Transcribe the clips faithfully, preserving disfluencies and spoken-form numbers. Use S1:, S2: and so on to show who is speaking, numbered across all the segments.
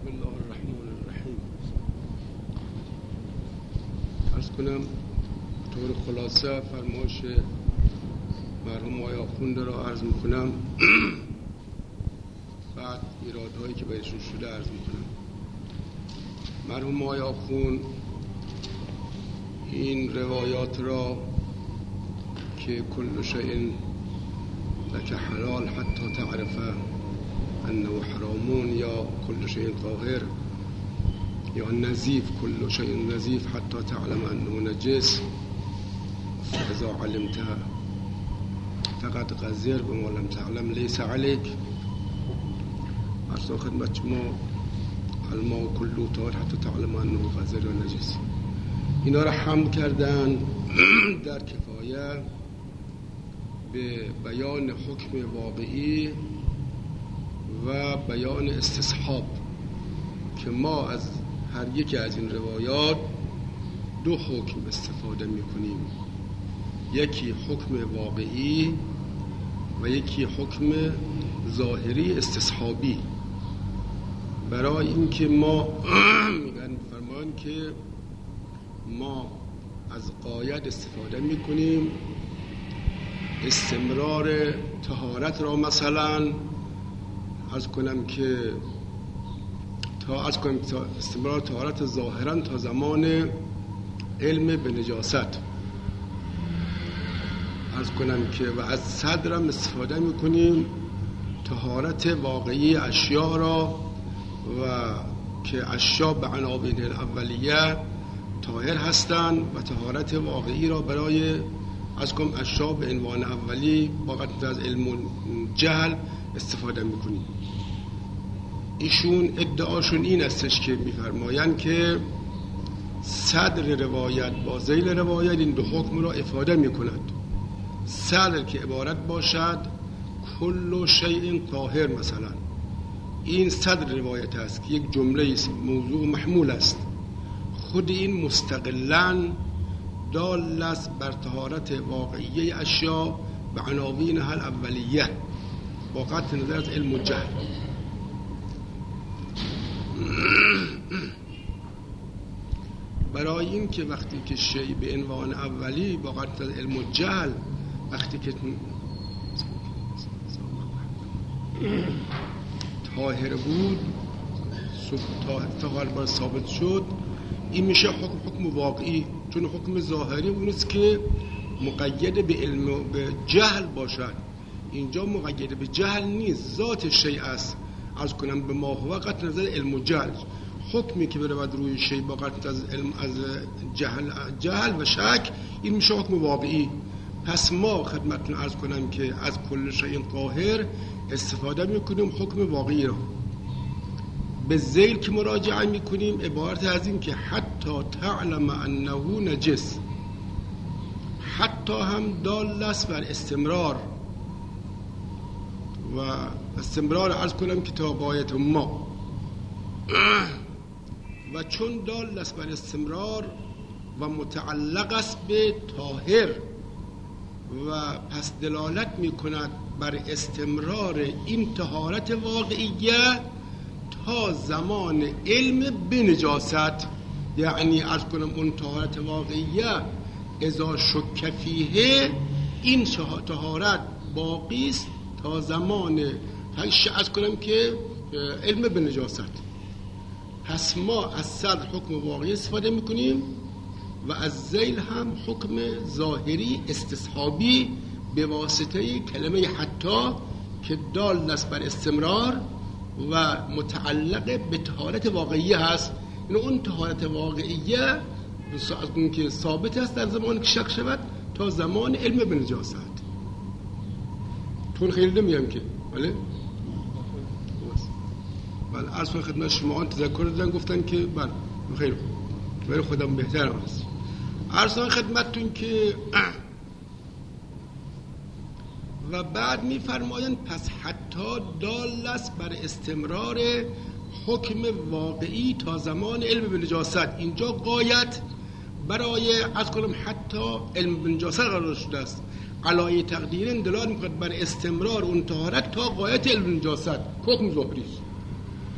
S1: بسم الله الرحمن الرحیم. عرض کنم طور خلاصه فرمایش مرحوم آقای آخونده را عرض میکنم، بعد ایرادهایی که بهشون شده عرض میکنم. مرحوم آقای آخوند این روایات را که کل شیء لک حلال حتی تعرف انه حرامون، یا کل شیء طاهر، یا نظیف، کل شیء نظیف حتی تعلم انه نجس، فاذا علمت فقد غزر بما لم تعلم لیس علیک. عرض خدمت شما الماء کله طاهر حتی تعلم انه غزر و نجس. اینا را حمل کردن در کفایه به بیان حکم واقعی و بیان استصحاب که ما از هر یکی از این روایات دو حکم استفاده میکنیم، یکی حکم واقعی و یکی حکم ظاهری استصحابی. برای اینکه ما میگن فرمان که ما از قاید استفاده میکنیم، استمرار طهارت را مثلا از کنم که تا از کنم تا استمرار طهارت ظاهرا تا زمان علم به نجاست از کنم که و از صدرم استفاده میکنیم طهارت واقعی اشیاء را و که اشیاء به عناوین الاولیه طاهر هستند و طهارت واقعی را برای از کنم اشیاء به عنوان اولی واقعا از علم جهل استفاده میکنیم. ایشون ادعاشون این استش که میفرمایند که صدر روایت با ذیل روایت این دو حکم را افاده میکند. صدر که عبارت باشد کل شیء طاهر، مثلا این صدر روایت است که یک جمله موضوع محمول است، خود این مستقلاً دال است بر طهارت واقعیه اشیاء به عناوین هل اولیه با قطع نظر از علم و جهل. برای این که وقتی که شیء به عنوان اولی با قطع نظر علم و جهل وقتی که طاهر بود طاهر بار ثابت شد، این میشه حکم حکم واقعی، چون حکم ظاهری اونست که مقید به علم و به جهل باشد. اینجا مقید به جهل نیست، ذات شیء است. از کنم به ما هو قطع نظر علم و جهل، حکمی که بره بعد روی شیء با قطع از علم از جهل جهل و شک، این میشه حکم واقعی. پس ما خدمتتون عرض کنم که از کل شیء طاهر استفاده میکنیم حکم واقعی را. به ذیل که مراجعه میکنیم عبارت از این که حتی تعلم انه نجس، حتی هم دال است بر استمرار و استمرار عرض کنم که تا غایت ما، و چون دال است بر استمرار و متعلق است به طاهر و پس دلالت میکند بر استمرار این طهارت واقعیه تا زمان علم به نجاست. یعنی عرض کنم اون طهارت واقعیه اذا شک فیه، این طهارت باقی است تا زمان عرض کنم که علم به نجاست. پس ما از صدر حکم واقعی استفاده میکنیم و از ذیل هم حکم ظاهری استصحابی به واسطه کلمه حتی که دال است بر استمرار و متعلق به طهارت واقعیه هست. این اون طهارت واقعیه از اون که ثابت است در زمان که شک شود تا زمان علم به نجاست. طول خیلی نمیم که بله بله عرض خدمت شما آن تذکر دادن گفتن که بله خیلی خوب برای خودم بهتر است. عرض خدمتتون که و بعد می‌فرمایند پس حتی دال است بر استمرار حکم واقعی تا زمان علم به نجاست. اینجا غایت برای از کنم حتی علم به نجاست قرار شده است. علای تقدیر دلالت می‌کند بر استمرار اون طهارت تا غایت علم به نجاست، حکم ظاهری است.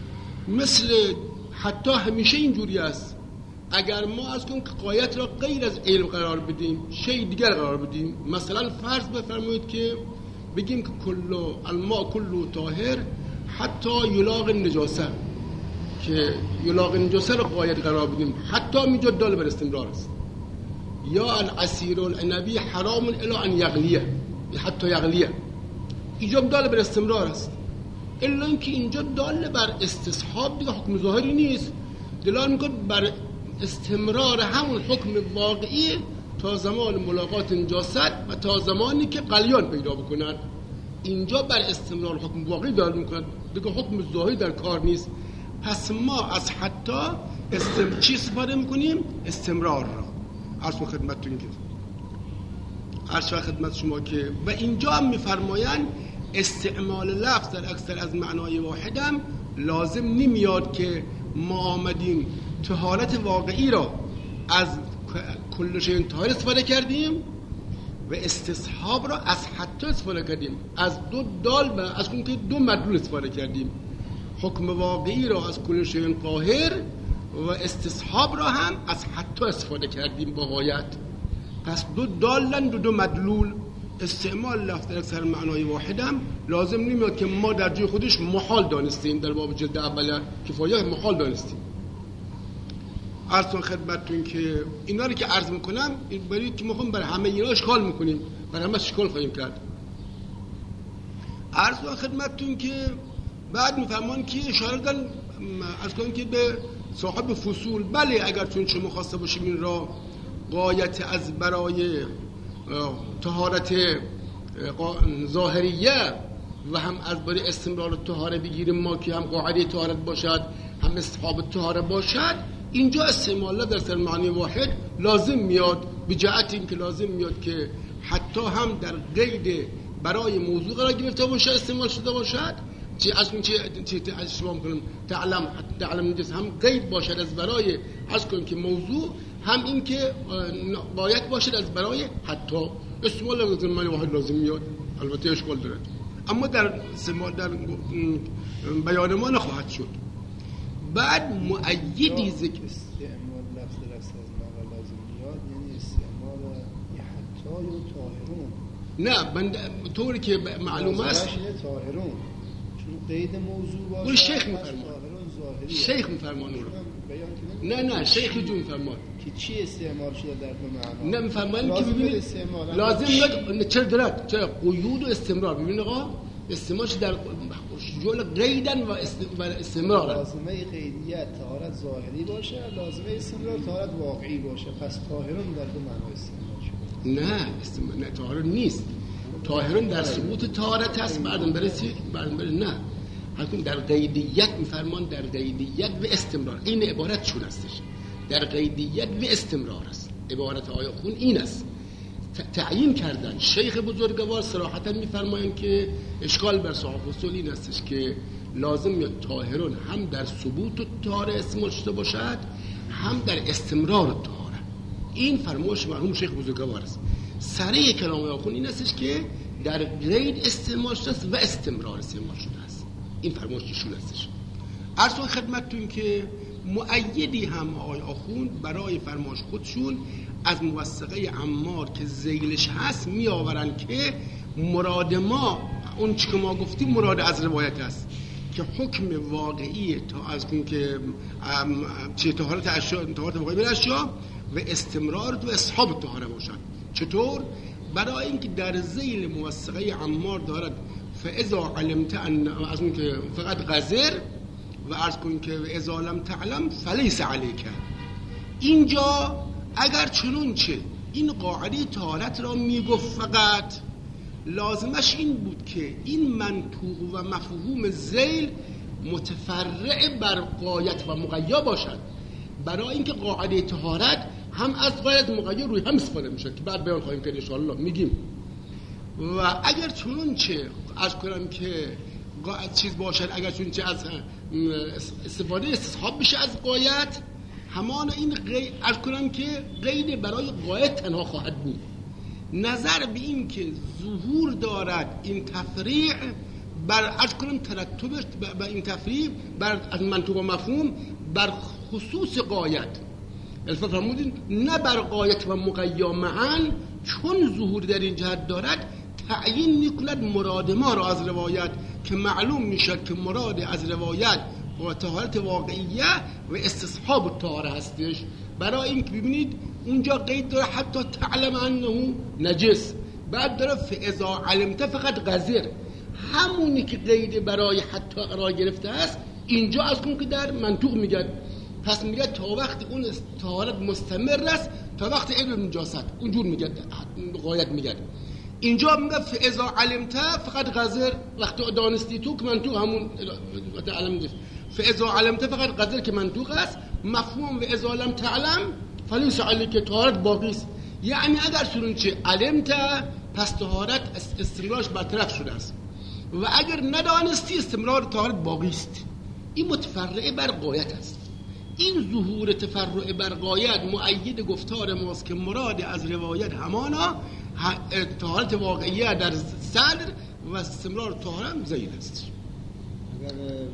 S1: مثل حتی همیشه اینجوری است، اگر ما از کنیم که غایت را غیر از علم قرار بدیم، شی دیگر قرار بدیم، مثلا فرض بفرمایید که بگیم که کلو الماء کلو طاهر حتی یلاق النجاسه، که یلاق النجاسه را غایت قرار بدیم، حتی اینجا دال بر استمرار است. یا العصیر العنبی حرام الا ان یغلیه، حتی یغلیه، اینجا دال بر استمرار است. الا اینکه اینجا دال بر استصحاب دیگه حکم ظاهری نیست، دلالت میکنه بر استمرار همون حکم واقعی تا زمان ملاقات نجاست و تا زمانی که قلیان پیدا بکنند. اینجا بر استمرار حکم واقعی دلالت میکنه، دیگه حکم ظاهری در کار نیست. پس ما از حتی استم... چی استفاده میکنیم؟ استمرار را. عرض خدمتتون که عرض خدمت شما که و اینجا هم میفرمایند استعمال لفظ در اکثر از معنای واحدم لازم نمیاد که ما آمدیم طهارت واقعی را از کل شیء طاهر استفاده کردیم و استصحاب را از حتی استفاده کردیم، از دو دال و از اون که دو مدلول استفاده کردیم، حکم واقعی را از کل شیء طاهر و استصحاب را هم از حتی استفاده کردیم با غایت. پس دو دالن دو دو مدلول. استعمال لفظ در اکثر معنای واحدم لازم نمیاد که ما در جای خودش محال دانستیم، در باب جلد اول کفایه محال دانستیم. عرض خدمتتون که اینا رو که عرض میکنم برای که میخوام برای همه اینا اشکال میکنیم، برای همه اشکال خواهیم کرد. عرض خدمتتون که بعد میفهمان که اشاره دارن عرض کنم که به صاحب فصول، بله اگر چون شما خواسته باشیم این را غایت از برای طهارت ظاهریه و هم از برای استمرار طهاره بگیریم ما که هم قاعده طهارت باشد هم اصحاب طهاره باشد، اینجا استعمال در سر معنی واحد لازم میاد، به جهت این که لازم میاد که حتی هم در قید برای موضوع قرار گرفته باشه استعمال شده باشد، چی از اون چی چی اشتباه میکنم تعلم تعلم نجس هم قید باشد از برای از کنیم که موضوع، هم این که باید باشد از برای حتی استعمال در معنی واحد لازم میاد. البته اشکال داره اما در استعمال در بیان ما نخواهد شد. بعد مؤیدی ذکر
S2: استعمال لفظ لفظ از ما لازم میاد، یعنی استعمال حتی و طاهرون.
S1: نه بند طوری که معلوم است
S2: طاهرون چون قید موضوع باشه.
S1: اون شیخ میفرمان، شیخ میفرمان رو نه نه شیخ جون فرمان
S2: که چی استعمال شده در دو معنا.
S1: نه میفرمان که ببینید لازم میاد چرا دارد چرا قیود و استمرار. ببینید آقا استعمالش در جول قیدن و استمرار.
S2: لازمه قیدیت طهارت ظاهری باشه، لازمه استمرار طهارت واقعی باشه. پس طاهرون در دو معنا استعمال شده.
S1: نه استعمال نه طاهرون نیست، طاهرون در ثبوت طهارت هست، بعدم برسی بعدم بر نه حکم در قیدیت میفرمان، در قیدیت و استمرار. این عبارت چون هستش؟ در قیدیت و استمرار است. عبارت آیه خون این است، تعیین کردن. شیخ بزرگوار صراحتا میفرمایند که اشکال بر صاحب اصول این استش که لازم میاد طاهرون هم در ثبوت طهاره استعمال شده باشد هم در استمرار طهاره. این فرمایش مرحوم شیخ بزرگوار است. سریع کلام آیه خون این استش که در قید استعمال شده است و استمرار استعمال شده است. این فرمایششون هستش. عرض خدمتتون که مؤیدی هم آقای آخوند برای فرمایش خودشون از موثقه عمار که ذیلش هست می آورن که مراد ما اون چی که ما گفتیم مراد از روایت است که حکم واقعی تا از اون که چه طهارت اشیاء طهارت واقعی بر اشیاء و استمرار و اصحاب طهاره باشن. چطور؟ برای اینکه در ذیل موثقه عمار دارد فاذا علمت ان از اون که فقط غزر و عرض کنیم که اذا لم تعلم فلیس علیک. اینجا اگر چنون چه این قاعده طهارت را میگفت فقط لازمش این بود که این منطوق و مفهوم ذیل متفرع بر غایت و مقید باشد، برای اینکه قاعده طهارت هم از غایت مقید روی هم استفاده میشه که بعد بیان خواهیم کرد ان شاء الله میگیم. و اگر چنون چه از کنم که چیز باشد، اگر چون چه از استفاده استصحاب بشه از غایت، همان این قید از کنم که قید برای غایت تنها خواهد بود. نظر به این که ظهور دارد این تفریع بر از کنم ترتبش و این تفریق بر از منطق و مفهوم بر خصوص قایت الفا فرمودین نه بر قایت و مقیا معا، چون ظهور در این جهت دارد تعیین میکند مراد ما را از روایت که معلوم میشد که مراد از روایت با طهارت واقعیه و استصحاب الطهاره هستش. برای این که ببینید اونجا قید داره حتی تعلم انه نجس، بعد داره فاذا علمت فقط غزر، همونی که قید برای حتی قرار گرفته است اینجا از اون که در منطوق میگه. پس میگه تا وقت اون طهارت مستمر است تا وقت علم نجاست، اونجور میگه غایت میگه. اینجا میگه فاذا علمت فقط غزر، وقتی دانستی تو که منطوق همون علم نیست. فاذا علمت فقط غزر که منطوق است، مفهوم و اذا لم تعلم فلیس علیک طهارت باقی است. یعنی اگر چنانچه علمت پس طهارت استمرارش برطرف شده است و اگر ندانستی استمرار طهارت باقی است. این متفرع بر غایت است. این ظهور تفرع بر غایت مؤید گفتار ماست که مراد از روایت همانا طهارت واقعیه در صدر و استمرار طهارت زید است.
S3: اگر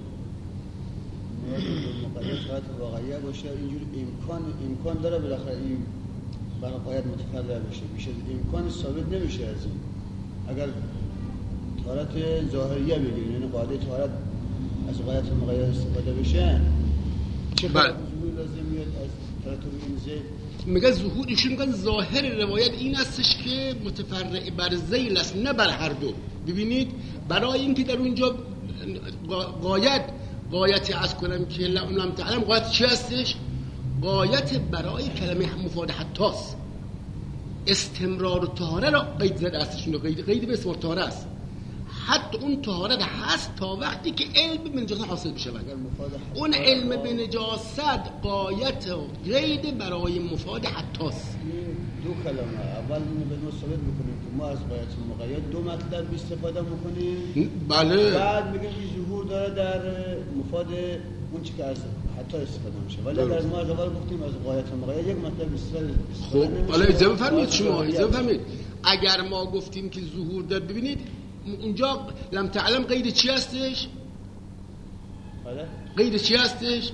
S3: مقید طهارت واقعیه باشه اینجور امکان امکان داره بالاخره این بر غایت متفرع بشه، میشه امکان ثابت نمیشه از این. اگر طهارت ظاهریه بگیریم یعنی قاعده طهارت از غایت مقید استفاده بشه، چه ظهور لازم میاد از ترتب این زید؟
S1: میگه ظهور ایشون میگن ظاهر روایت این استش که متفرع بر ذیل است نه بر هر دو. ببینید برای اینکه در اونجا غایت غایت از کنم که لم تعلم غایت چی هستش؟ غایت برای کلمه مفاد حتی است. استمرار طهاره را قید زده استش، قید قید به استمرار طهاره است. حتی اون طهارت هست تا وقتی که علم به نجاست حاصل بشه. اون علم به نجاست غایت و قید برای مفاد حتی است.
S3: دو کلمه اول اینو به ما ثابت میکنیم که ما از غایت مقید دو مطلب استفاده میکنیم.
S1: بله.
S3: بعد میگیم این ظهور داره در مفاد اون چی که از حتی استفاده میشه. ولی در ما اول گفتیم از غایت مقید یک مطلب استفاده نمیشه.
S1: خب حالا اجازه بفرمایید شما اجازه بفرمایید. اگر ما گفتیم که ظهور داره، ببینید اونجا لم تعلم قید چی هستش؟
S3: بله.
S1: قید چی هستش؟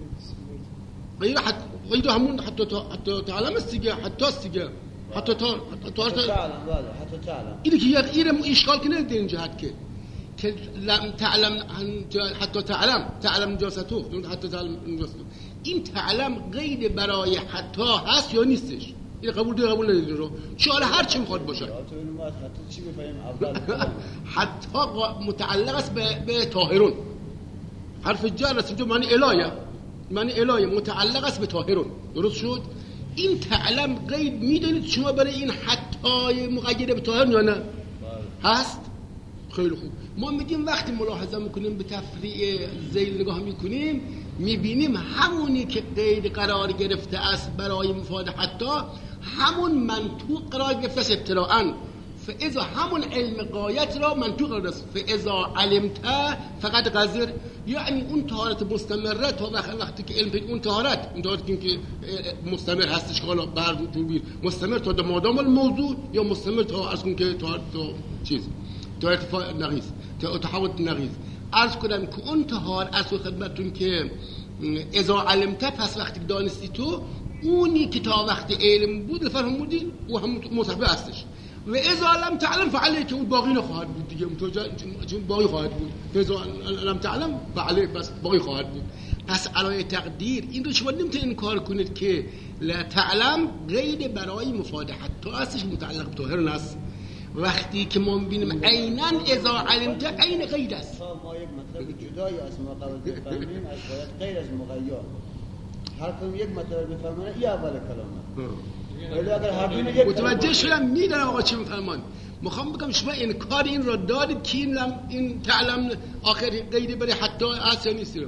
S1: قید حت... قید همون حتی حتی تعلم است دیگه، حتی است دیگه. حتی تا حتی تعلم
S3: بله حتی تعلم.
S1: اینه که یک ایرم اشکال کنه در این جهت که که لم تعلم حتی تعلم تعلم نجاستو حتی تعلم نجاستو. این تعلم قید برای حتی هست یا نیستش؟ این قبول داره قبول نداره رو چاله هر چی میخواد باشه.
S3: حتی چی بفهمیم اول
S1: حتی متعلق است به به طاهرون. حرف جر است جو معنی الهه، معنی الهه متعلق است به طاهرون. درست شد؟ این تعلم قید میدونید شما برای این حتی مقید به طاهرون یا نه؟ هست؟ خیلی خوب. ما میگیم وقتی ملاحظه میکنیم به تفریع ذیل نگاه میکنیم میبینیم همونی که قید قرار گرفته است برای مفاد حتی همون منطوق قرار گرفته است ابتداءً. فاذا همون علم غایت را منطوق قرار است. فاذا علمت فقط غزر، یعنی اون طهارت مستمره تا وقتی که علم اون طهارت اون طهارتی که مستمر هستش حالا بر طول مستمر تا مادام الموضوع یا مستمر تا از اون که طهارت چیز تا ارتفاع نقیض تا تحول نقیض. عرض کنم که اون طهار از خدمتتون که اذا علمت پس وقتی دانستی تو اونی که تا وقت علم بود فرمودین و هم مصحبه هستش. و اذا لم تعلم فعلی که اون باقی نخواهد بود دیگه، چون باقی خواهد بود. اذا لم تعلم فعلی بس باقی خواهد بود. پس علای تقدیر این رو شما نمیتونید انکار کنید که لا تعلم قید برای مفاد حتی هستش متعلق به طاهر است. وقتی که ما ببینیم عیناً اذا علمت عین قید است.
S3: ما یک مطلب جدایی از ما قبل بفهمیم از باید غیر از مغیر هر کدوم یک مطلب بفهمونه این اول کلامه. ولی اگر هر دو یک
S1: متوجه شدم میدونم آقا چی میفهمن. میخوام بگم شما انکار این را دارید که این لم این تعلم آخر قید برای حتی است یا نیست رو؟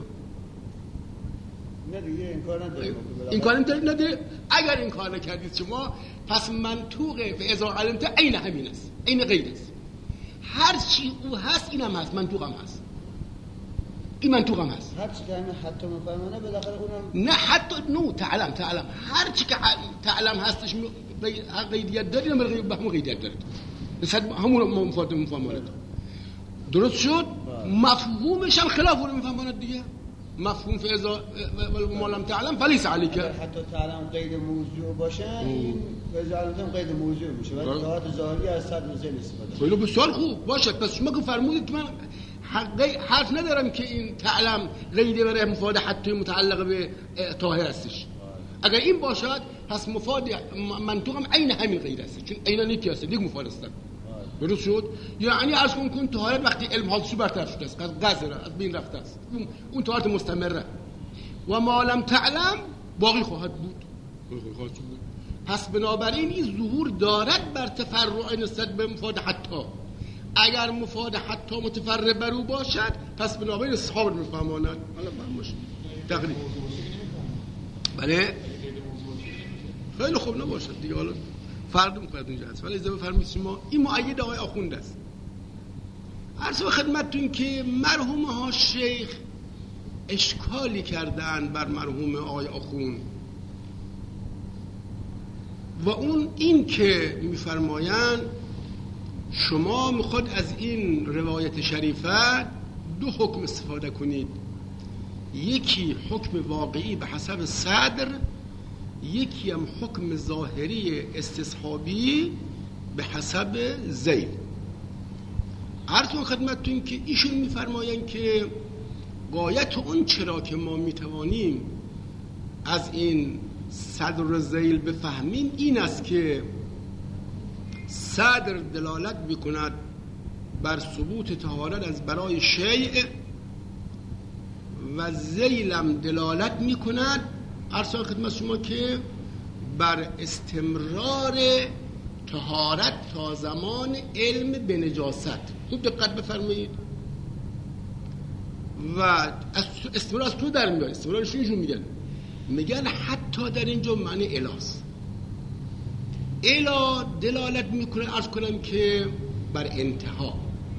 S3: نه دیگه انکار نداریم.
S1: انکار ندارید. اگر انکار نکردید شما پس منطوقه و اذا علمت عین همین است، عین قید است. هر چی او هست این هم هست، منطوق هم هست. این منطوق هم هست.
S3: هر چی که همین حتی مفهمانه بالاخره اونم
S1: نه حتی نو تعلم تعلم هر چی که تعلم هستش قیدیت دارید هم به همون قیدیت دارید. مثلا همون مفاد مفهمانه درست شد؟ مفهومش هم خلاف رو میفهماند دیگه. مفهوم فعضا ما لم تعلم فلیس علیک.
S3: حتی تعلم قید موضوع باشه این فعضا علم قید موضوع میشه ولی طهارت ظاهری از صدر ذیل استفاده.
S1: خیلی بسیار خوب باشه. پس شما که فرمودید که من حرف ندارم که این تعلم قیده برای مفاد حتی متعلق به طاهر هستش. اگر این باشد پس مفاد منطوقم عین همین قید است، چون عینا یکی هست، یک مفاد است. درست شد؟ یعنی عرض کن کن طهارت وقتی علم حادثی برطرف شده است، قذر از بین رفته است، اون طهارت مستمره و ما لم تعلم باقی خواهد بود. خواهد بود. پس بنابراین این ظهور دارد بر تفرع نسبت به مفاد حتی. اگر مفاد حتی متفرع بر او باشد پس بنابراین اصحاب میفهماند. حالا فهمش تقریبا بله خیلی خوب نباشد دیگه. حالا فرد میکنه اینجا هست ولی اجازه بفرمایید شما این مؤید آقای آخوند است. عرض به خدمتتون که مرحوم ها شیخ اشکالی کردن بر مرحوم آقای آخوند و اون این که میفرمایند شما میخواد از این روایت شریفه دو حکم استفاده کنید، یکی حکم واقعی به حسب صدر، یکی هم حکم ظاهری استصحابی به حسب ذیل. عرض کنم خدمتتون که ایشون میفرمایند که غایت اون چرا که ما میتوانیم از این صدر و ذیل بفهمیم این است که صدر دلالت میکند بر ثبوت طهارت از برای شیء و ذیلم دلالت میکند عرض خدمت شما که بر استمرار طهارت تا زمان علم به نجاست. خوب دقت بفرمایید. و استمرار از تو در میاد. استمرارش اینجور میگن میگن حتی در اینجا معنی الاست. الا دلالت میکنه عرض کنم که بر انتها.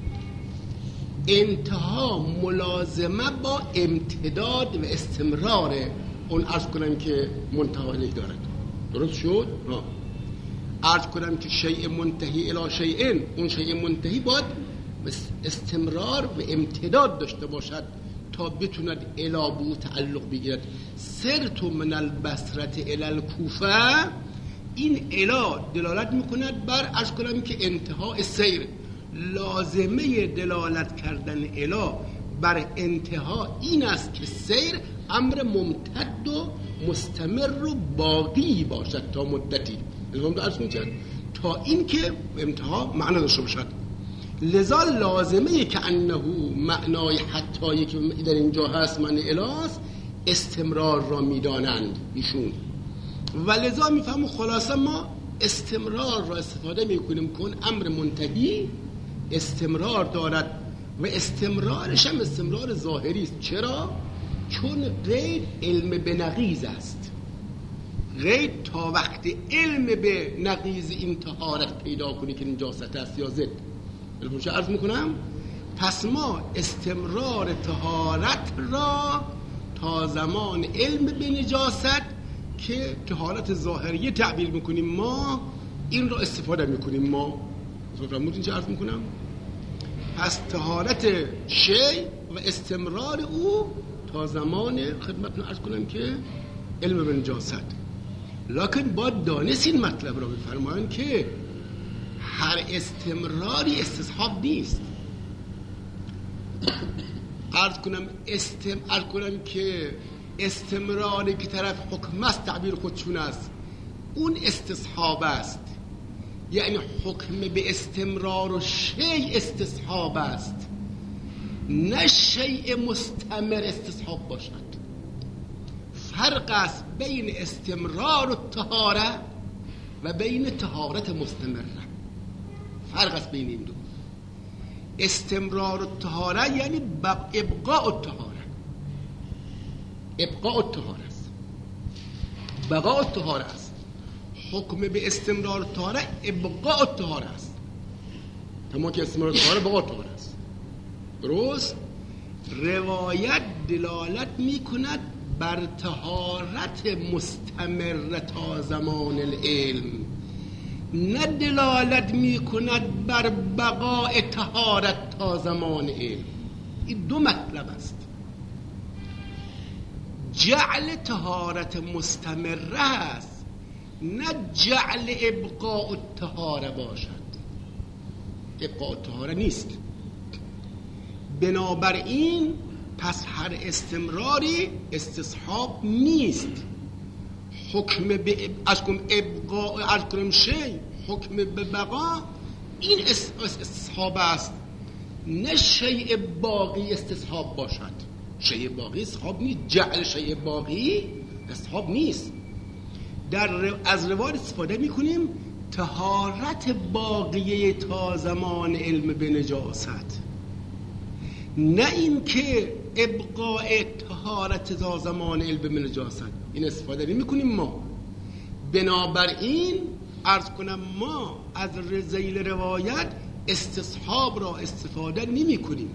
S1: انتها ملازمه با امتداد و استمرار اون عرض کنم که منتهی دارد. درست شد؟ ها. عرض کنم که شیء منتهی الی شیء، اون شیء منتهی باید استمرار و امتداد داشته باشد تا بتوند الی بو تعلق بگیرد. سرت من البصره الی الکوفه، این الی دلالت میکند بر عرض کنم که انتهای سیر. لازمه دلالت کردن الی بر انتها این است که سیر امر ممتد و مستمر و باقی باشد تا مدتی. الان درس می‌کنم تا این که انتها معنا داشته باشد. لذا لازمه که انه معنای حتی که در اینجا هست معنی الاس استمرار را میدانند ایشون و لذا میفهمم خلاصه ما استمرار را استفاده میکنیم کن امر منتهی استمرار دارد و استمرارش هم استمرار ظاهری است. چرا؟ چون غیر علم به نقیض است. غیر تا وقت علم به نقیض این طهارت پیدا کنی که نجاست است یا ضد. البته عرض میکنم پس ما استمرار طهارت را تا زمان علم به نجاست که طهارت ظاهری تعبیر میکنیم ما این را استفاده میکنیم ما. فرمودین اینجا عرض میکنم پس طهارت شی و استمرار او تا زمان خدمتتون عرض کنم که علم به نجاست. لکن باید دانست این مطلب را بفرمایند که هر استمراری استصحاب نیست. عرض کنم استم عرض کنم که استمراری که طرف حکم است تعبیر خودشون است اون استصحاب است. یعنی حکم به استمرار و شیء استصحاب است نه شیء مستمر استصحاب باشد. فرق است بین استمرار و طهاره و بین طهارت مستمره. فرق است بین این دو. استمرار و طهاره یعنی ابقاء الطهاره. ابقاء الطهاره است. بقاء الطهاره است. حکم به استمرار طهاره ابقاء الطهاره است. تمام که استمرار طهاره بقاء الطهاره است. درست؟ روایت دلالت میکند بر طهارت مستمر تا زمان العلم نه دلالت می کند بر بقاء طهارت تا زمان علم. این دو مطلب است. جعل طهارت مستمره است، نه جعل ابقاء الطهاره باشد. ابقاء الطهاره نیست. بنابراین پس هر استمراری استصحاب نیست. حکم به از کم ابقاء از کم شی حکم به بقا این استصحاب است، نه شیء باقی استصحاب باشد. شیء باقی استصحاب نیست. جعل شیء باقی استصحاب نیست. در از روایت استفاده میکنیم طهارت باقیه تا زمان علم به نجاست، نه این که ابقاء طهارت تا زمان علم به نجاست. این استفاده میکنیم ما. بنابراین عرض کنم ما از ذیل روایت استصحاب را استفاده نمی کنیم.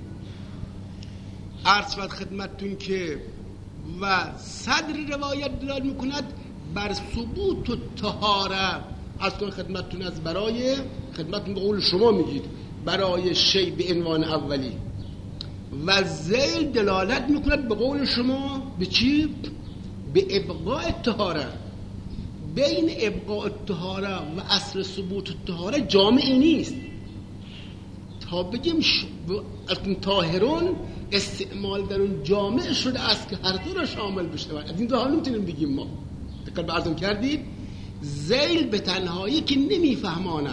S1: عرض شد خدمتتون که و صدر روایت دلالت میکند بر ثبوت الطهاره. عرض کنم خدمتتون از برای خدمتتون به قول شما میگید برای شی به عنوان اولی، و ذیل دلالت میکند به قول شما به چی؟ به ابقاء الطهاره. بین ابقاء الطهاره و اصل ثبوت الطهاره جامعی نیست. تا بگیم ش... طاهرون استعمال در اون جامع شده است که هر دو را شامل بشه. از این دو حال نمیتونیم بگیم ما. دقیق برزم کردید؟ ذیل به تنهایی که نمیفهماند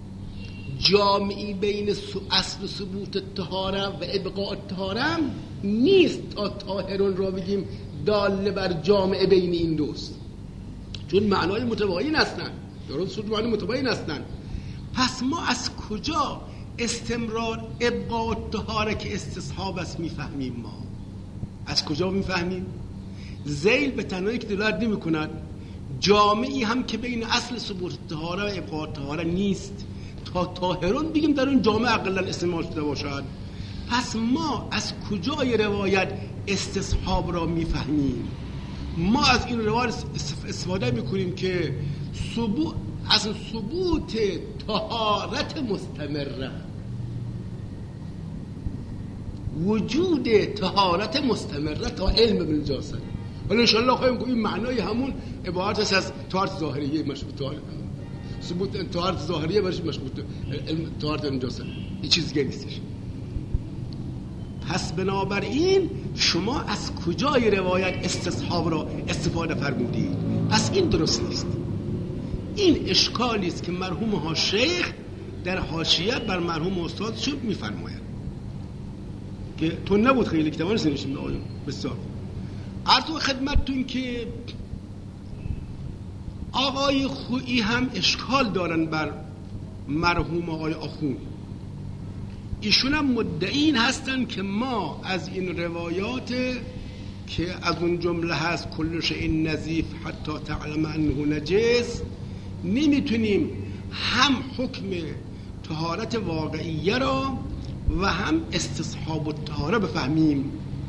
S1: جامعی بین اصل ثبوت الطهاره و ابقاء الطهاره نیست تا طاهرون را بگیم داله بر جامعه بین این دوست، چون معنای متباین هستند. درست شد، معنای متباین هستند. پس ما از کجا استمرار ابقاء الطهاره که استصحاب است میفهمیم؟ ما از کجا میفهمیم؟ ذیل به تنهایی که دلالت نمی کند جامعی هم که بین اصل ثبوت الطهاره و ابقاء الطهاره نیست تا طاهرون بگیم در اون جامعه اقلا استعمال شده باشد. پس ما از کجای روایت استصحاب را میفهمیم؟ ما از این روایت استفاده میکنیم که ثبوت از ثبوت طهارت مستمره، وجود طهارت مستمره تا علم به نجاست. ولی انشاءالله خواهیم که این معنای همون عبارت است از طهارت ظاهریه مشروط، ثبوت طهارت ظاهریه برش مشروط علم طهارت نجاست. این چیز دیگه نیستش. پس بنابراین شما از کجای روایت استصحاب را استفاده فرمودید؟ پس این درست نیست. این اشکالی است که مرحوم ها شیخ در حاشیه بر مرحوم استاد شد میفرماید که تو نبود خیلی کتابان سنشیم به آیون بسیار. عرض خدمتتون که آقای خویی هم اشکال دارن بر مرحوم آقای آخون. ایشون هم مدعین هستن که ما از این روایات که از اون جمله هست کل شیء نظیف حتی تعلم انه نجس نمیتونیم هم حکم طهارت واقعیه را و هم استصحاب الطهاره بفهمیم.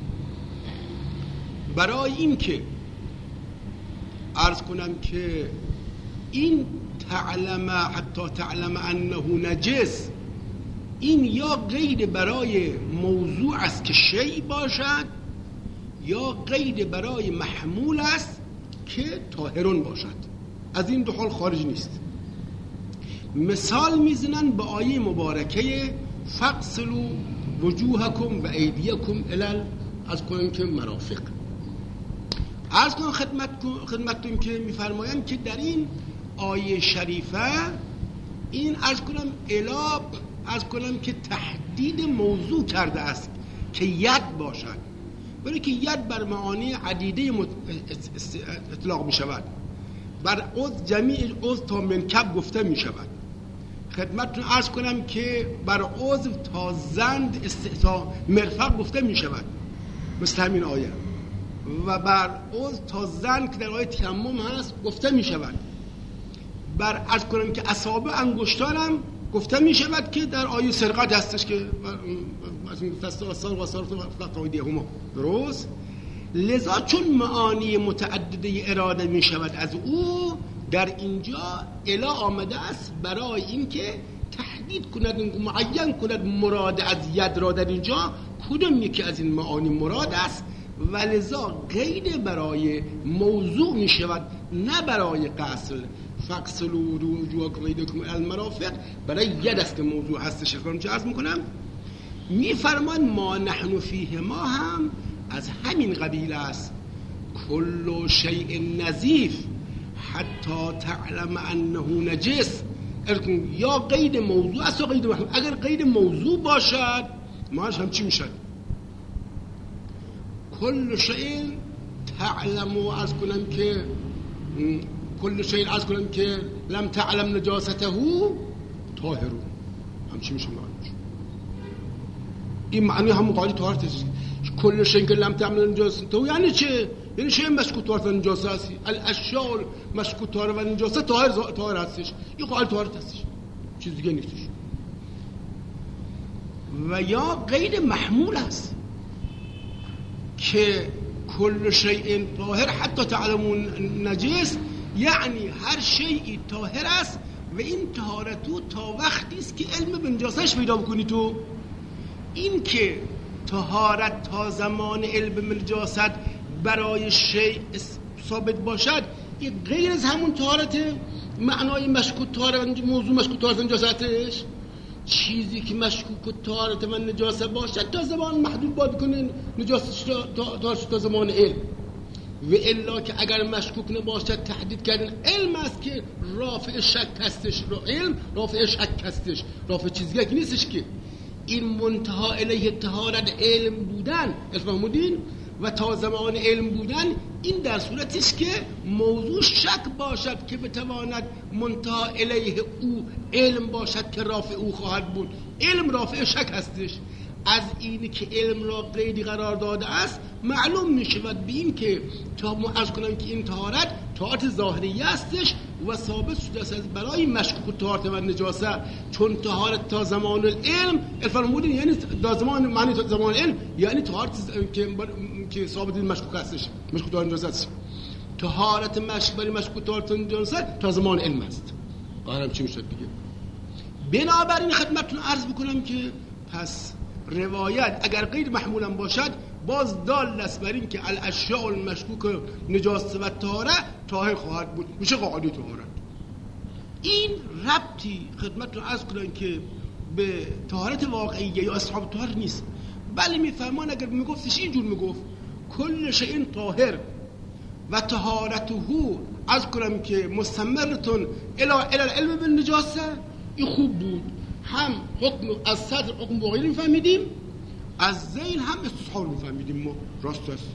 S1: برای این که عرض کنم که این تعلم حتی تعلم انه نجس این یا قید برای موضوع است که شیء باشد یا قید برای محمول است که طاهرون باشد. از این دو حال خارج نیست. مثال میزنن به آیه مبارکه فاغسلوا وجوهکم و ایدیکم الی از کنیم که مرافق. عرض کنم خدمت خدمتتون که میفرمایند که در این آیه شریفه این عرض کنم الی عرض کنم که تحدید موضوع کرده است که ید باشد، برای که ید بر معانی عدیده اطلاق می شود. بر عضو جمیع عضو تا منکب گفته می شود. خدمتتون عرض کنم که بر عضو تا زند است... تا مرفق گفته می شود مثل همین آیه، و بر عضو تا زند که در آیه تیمم هست گفته می شود. بر عرض کنم که اصابع انگشتانم گفته می شود که در آیه سرقت هستش که از این فستا و سار و سار و فلقایده هما. درست؟ لذا چون معانی متعدده اراده می شود از او در اینجا اله آمده است برای اینکه تحدید کند، معین کند مراد از ید را در اینجا کدوم یکی از این معانی مراد است و لذا قید برای موضوع می شود نه برای قصر. فقصلوا وجوهکم و ایدیکم الی المرافق برای ید است که موضوع هستش. چه عرض میکنم؟ میفرمان ما نحن فیه ما هم از همین قبیل است. کل شیء نظیف حتی تعلم انه نجس. یا قید موضوع است یا قید محمول. اگر قید موضوع باشد ماش هم چی میشد؟ کل شیء تعلم و از کنم که کل شیء از کنم که لم تعلم نجاسته طاهرون، هم چی میشه معنیش؟ این معنی هم مقالی طهارت است. کل شیء که لم تعلم نجاسته یعنی چه؟ یعنی شیء مشکوک طهارت و نجاسه است. الاشیاء مشکوک طهارت و نجاسه طاهر طاهر هستش. این قال طهارت هستش، چیز دیگه نیستش. و یا قید محمول است که کل شیء طاهر حتی تعلمون نجس، یعنی هر شیء طاهر است و این طهارت تا وقتی است که علم به نجاسهش پیدا بکنی. تو این که طهارت تا زمان علم به نجاست برای شیء ثابت باشد، این غیر از همون طهارت معنای مشکوک طهارت، موضوع مشکوک طهارت نجاستش. چیزی که مشکوک طهارت و نجاسه باشد تا زمان محدود باید کنه نجاستش تا, تا زمان علم. و الا که اگر مشکوک نباشد تحدید کردن علم است که رافع شک هستش. علم رافع شک هستش، رافع چیزی که نیستش. که این منتها الیه طهارت علم بودن، فهمیدین؟ و تا زمان علم بودن این در صورتیست که موضوع شک باشد که بتواند منتها الیه او علم باشد که رافع او خواهد بود. علم رافع شک هستش. از اینی که علم را قیدی قرار داده است معلوم می شود به این که تا معرض کنم که این طهارت طهارت ظاهری هستش و ثابت شده است برای مشکوک طهارت و نجاسه، چون طهارت تا زمان علم فرمودین یعنی تا زمان معنی تا زمان علم یعنی طهارت که که ثابت مشکوک هستش، مشکوک طهارت نجاسه است. طهارت مشکوک برای مشکوک طهارت نجاسه تا زمان علم است. قرارم چی میشد دیگه؟ بنابراین خدمتتون عرض بکنم که پس روایت اگر غیر محمولم باشد باز دال است بر این که الاشیاء المشکوک نجاسه و طهاره طاهر خواهد بود، میشه قاعده طهارت. این ربطی خدمتتون عرض کنم که به طهارت واقعیه یا اصحاب طهارت نیست، بله میفهمان اگر میگفتش اینجور میگفت کل شیء طاهر و طهارته عرض کنم که مستمرتون الی العلم بالنجاسه، این خوب بود. هم حکم از صدر حکم واقعی میفهمیدیم، از ذیل هم استصحاب میفهمیدیم ما، راست است.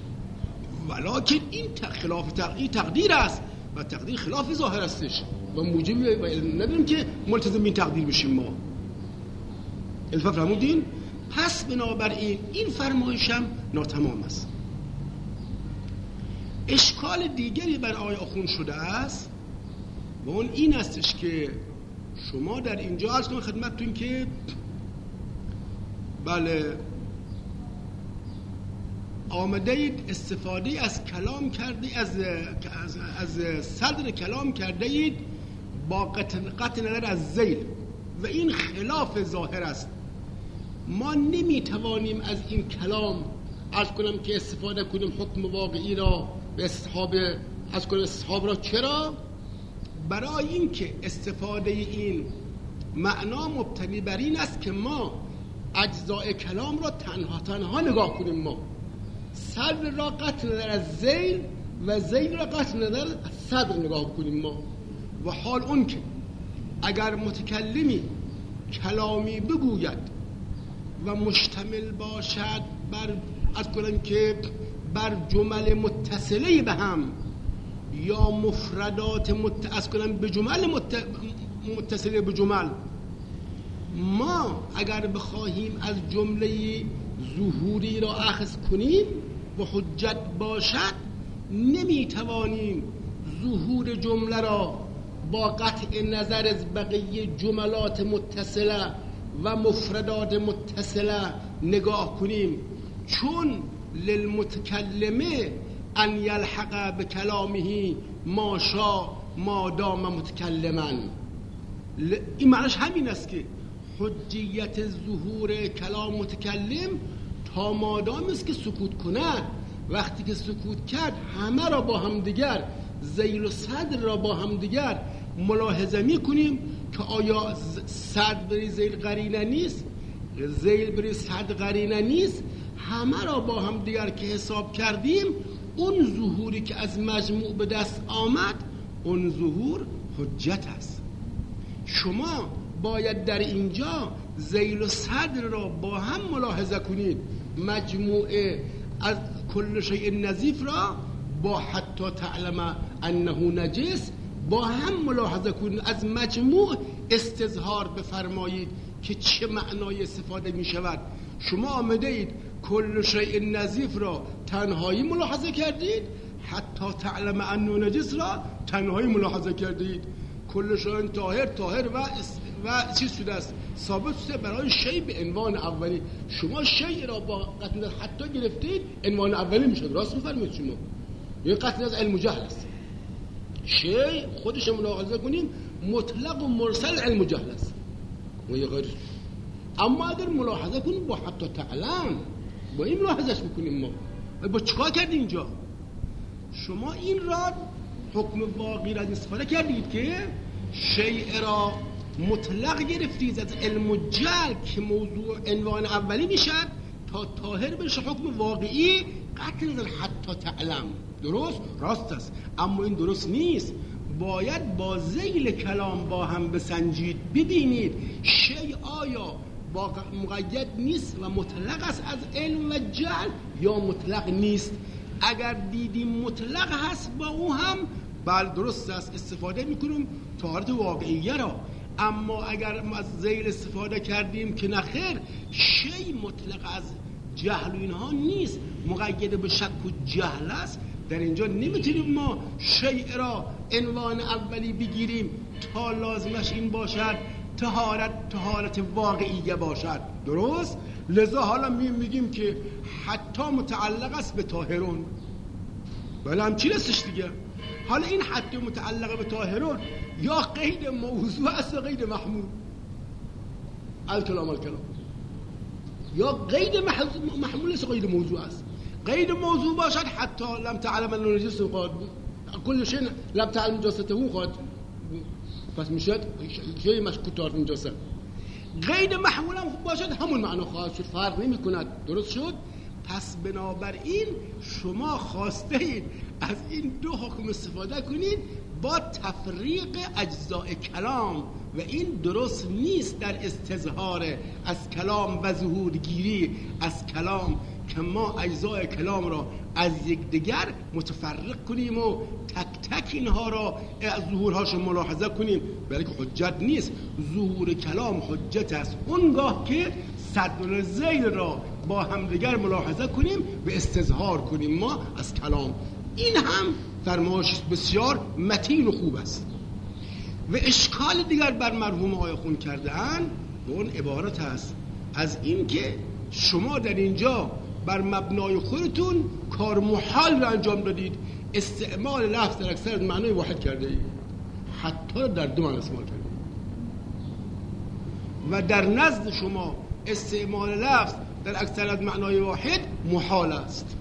S1: ولکن این خلاف تقدیر تقدیر است و تقدیر خلاف ظاهر استش و موجب و علم نداریم که ملتزم این تقدیر بشیم ما. الفا فرمودین؟ پس بنابراین این فرمایش هم ناتمام است. اشکال دیگری بر آیه آخون شده است و اون این استش که شما در اینجا عرض کنم خدمتتون که بله آمده اید استفاده از کلام کرده از از, از صدر کلام کرده اید با قطع قطع نظر از ذیل و این خلاف ظاهر است. ما نمیتوانیم از این کلام عرض کنم که استفاده کنیم حکم واقعی را به استصحاب عرض کنم استصحاب را. چرا؟ برای اینکه استفاده این معنا مبتنی بر این است که ما اجزای کلام را تنها تنها نگاه کنیم. ما صدر را قطع نظر از ذیل و ذیل را قطع نظر از صدر نگاه کنیم ما. و حال اون که اگر متکلمی کلامی بگوید و مشتمل باشد بر از کنم که بر جمل متصله به هم یا مفردات متصل کنم به جمل مت... متصله به جمل، ما اگر بخواهیم از جمله ظهوری را اخذ کنیم و حجت باشد نمیتوانیم ظهور جمله را با قطع نظر از بقیه جملات متصله و مفردات متصله نگاه کنیم، چون للمتکلمه ان یلحق بکلامه ما شاء مادام متکلما. این معنیش همین است که حجیت ظهور کلام متکلم تا مادام است که سکوت کند. وقتی که سکوت کرد همه را با هم دیگر، ذیل و صدر را با هم دیگر ملاحظه می کنیم که آیا صدر بری ذیل قرینه نیست، ذیل بری صدر قرینه نیست. همه را با هم دیگر که حساب کردیم، اون ظهوری که از مجموع به دست آمد، اون ظهور حجت است. شما باید در اینجا ذیل و صدر را با هم ملاحظه کنید، مجموعه از کل شیء نظیف را با حتی تعلم انه نجس با هم ملاحظه کنید، از مجموع استظهار بفرمایید که چه معنای استفاده می شود. شما آمده اید کل شیء نظیف را تنهایی ملاحظه کردید، حتی تعلم انه نجس را تنهایی ملاحظه کردید. کل شیء طاهر طاهر و و چیز شده است، ثابت شده برای شیء به عنوان اولی. شما شیء را با قطع نظر حتی گرفتید، عنوان اولی میشد. راست میفرمایید شما. این قطع نظر علم جهل است. شیء خودش ملاحظه کنیم مطلق و مرسل علم جهل است و یه غیر. اما اگر ملاحظه کنیم با حتی تعلم، با این ملاحظهش میکنیم. ما با چیکار کردیم اینجا؟ شما این را حکم واقعی را استفاده کردید که شیء را مطلق گرفتید از علم جهل که موضوع عنوان اولی میشد تا طاهر بشه حکم واقعی قطع نظر حتی تعلم. درست؟ راست است. اما این درست نیست. باید با ذیل کلام با هم بسنجید، ببینید شیء آیا مقید نیست و مطلق است از علم و جهل یا مطلق نیست. اگر دیدیم مطلق هست با او هم بله درست است، استفاده میکنیم طهارت واقعیه را. اما اگر ما از ذیل استفاده کردیم که نخیر شیء مطلق از جهل و اینها نیست، مقید به شک و جهل است، در اینجا نمیتونیم ما شیء را عنوان اولی بگیریم تا لازمش این باشد طهارت طهارت واقعیه باشد. درست؟ لذا حالا میگیم که حتی متعلق است به طاهرون. بله همچین استش دیگه. حالا این حتی متعلق به طاهرون یا قید موضوع است یا قید محمول. الکلام الکلام یا قید محمول است قید موضوع است. قید موضوع باشد حتی لم تعلم انه نجس قاد کل شيء لم تعلم نجاسته قاد، پس میشد شیء مشکوک طهارت نجاسه. قید محمول هم باشد همون معنا خواهد شد، فرق نمی کند. درست شد؟ پس بنابراین شما خواسته اید از این دو حکم استفاده کنید با تفریق اجزاء کلام و این درست نیست در استظهار از کلام و ظهورگیری از کلام که ما اجزاء کلام را از یکدیگر متفرق کنیم و تک تک اینها را از ظهورهاش ملاحظه کنیم، بلکه حجت نیست. ظهور کلام حجت است اونگاه که صدر و ذیل را با همدیگر ملاحظه کنیم و استظهار کنیم ما از کلام. این هم فرمایش بسیار متین و خوب است. و اشکال دیگر بر مرحوم آقای خون کرده‌اند و اون عبارت است از این که شما در اینجا بر مبنای خودتون کار محال را انجام دادید، استعمال لفظ در اکثر معنای واحد کرده اید، حتی در دو معنی استعمال کرده و در نزد شما استعمال لفظ در اکثر از معنای واحد محال است،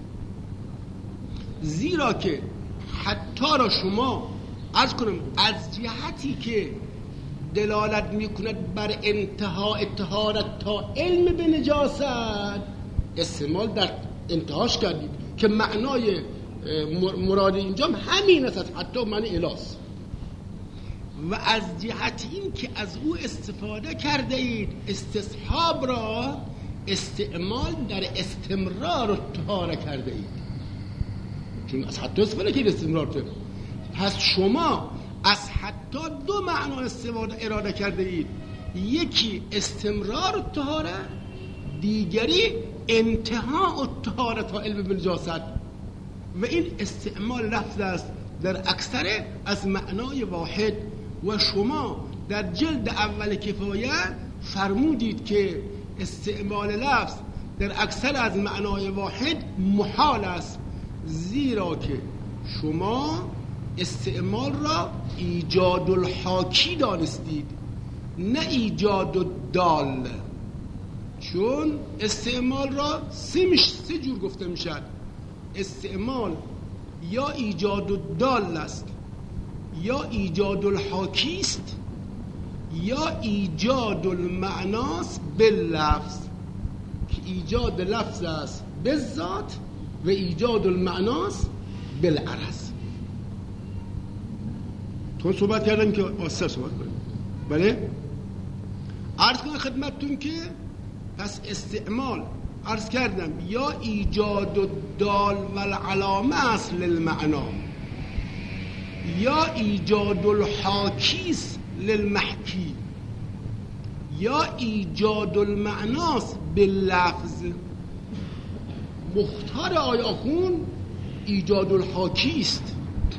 S1: زیرا که حتی را شما عرض کنم از جهتی که دلالت میکند بر انتهای طهارت تا علم به نجاست استعمال در انتهاش کردید که معنای مراد اینجا همین است، حتی معنی الاس. و از جهت این که از او استفاده کرده اید استصحاب را استعمال در استمرار و طهاره کرده اید، چون از حتی استفاده که استمرار کرده. پس شما از حتی دو معنا استفاده اراده کرده اید، یکی استمرار و طهاره، دیگری انتها و طهاره تا علم به نجاست. و این استعمال لفظ است در اکثر از معنای واحد. و شما در جلد اول کفایه فرمودید که استعمال لفظ در اکثر از معنای واحد محال است، زیرا که شما استعمال را ایجاد الحاکی دانستید، نه ایجاد الدال. چون استعمال را سه, مش... سه جور گفته میشد. استعمال یا ایجاد الدال است، یا ایجاد الحاکی است، یا ایجاد المعناست باللفظ، که ایجاد لفظ است بالذات و ایجاد المعناست بالعرض. تو صحبت کردم که آسر صحبت کنیم. بله عرض کنم خدمتتون که پس استعمال عرض کردم یا ایجاد الدال و العلامه است للمعنا، یا ایجاد الحاکیست للمحکی، یا ایجاد المعناست باللفظ. مختار آی آخون ایجاد الحاکیست،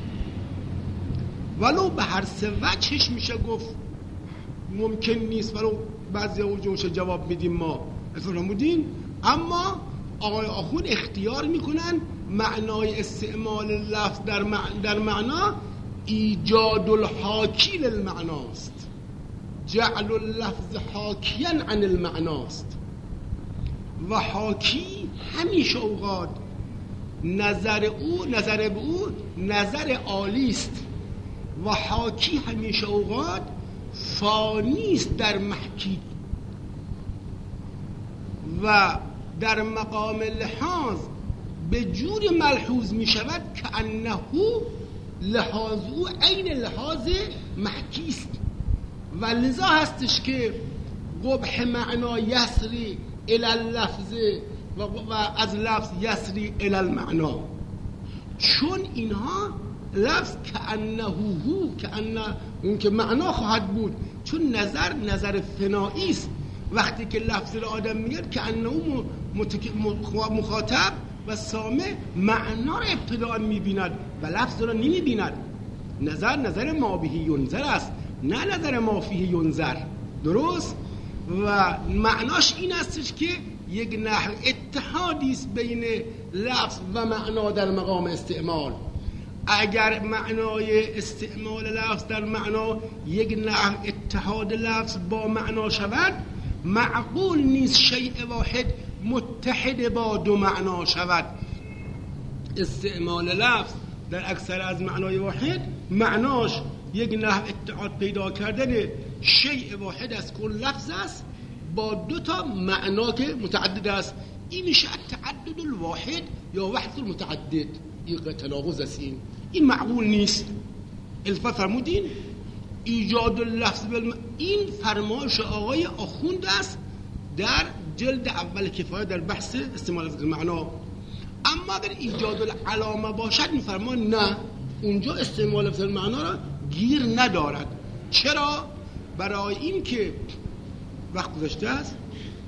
S1: ولو به هر سه وجهش میشه گفت ممکن نیست، ولو بعضی اوجهش جواب میدیم ما افرامودین، اما آقای آخون اختیار میکنن معنای استعمال لفظ در, مع... در معنا ایجاد الحاکی للمعناست، جعل اللفظ حاکیا عن المعناست. و حاکی همیشه اوقات نظر او نظر به او نظر عالی است، و حاکی همیشه اوقات فانیست در محکی، و در مقام لحاظ به جور ملحوظ می شود که انه لحاظ او عین لحاظ محکی است، و لذا هستش که قبح معنا یسری الی اللفظ و, و از لفظ یسری الی المعنا، چون اینها لفظ که انه هو که انه اون که معنا خواهد بود، چون نظر نظر فنایی است. وقتی که لفظ را آدم میگه که انه مخاطب و سامع معنا را ابتداء میبیند و لفظ را نمیبیند. نظر نظر ما بهی ینظر است، نه نظر ما فیه ینظر. درست؟ و معناش این استش که یک نحو اتحادی است بین لفظ و معنا در مقام استعمال. اگر معنای استعمال لفظ در معنا یک نحو اتحاد لفظ با معنا شود، معقول نیست شیء واحد متحد با دو معنا شود. استعمال لفظ در اکثر از معنای واحد معناش یک نحو اتحاد پیدا کردن شیء واحد از کل لفظ است با دو تا معنا که متعدد است. این میشه تعدد الواحد یا وحدت المتعدد. این تناقض است. این این معقول نیست. الفا فرمودین ایجاد اللفظ بالم... این فرمایش آقای آخوند است در جلد اول کفایه در بحث استعمال لفظ معنا. اما اگر ایجاد العلامه باشد میفرما نه، اونجا استعمال لفظ معنا را گیر ندارد. چرا؟ برای این که وقت گذشته است.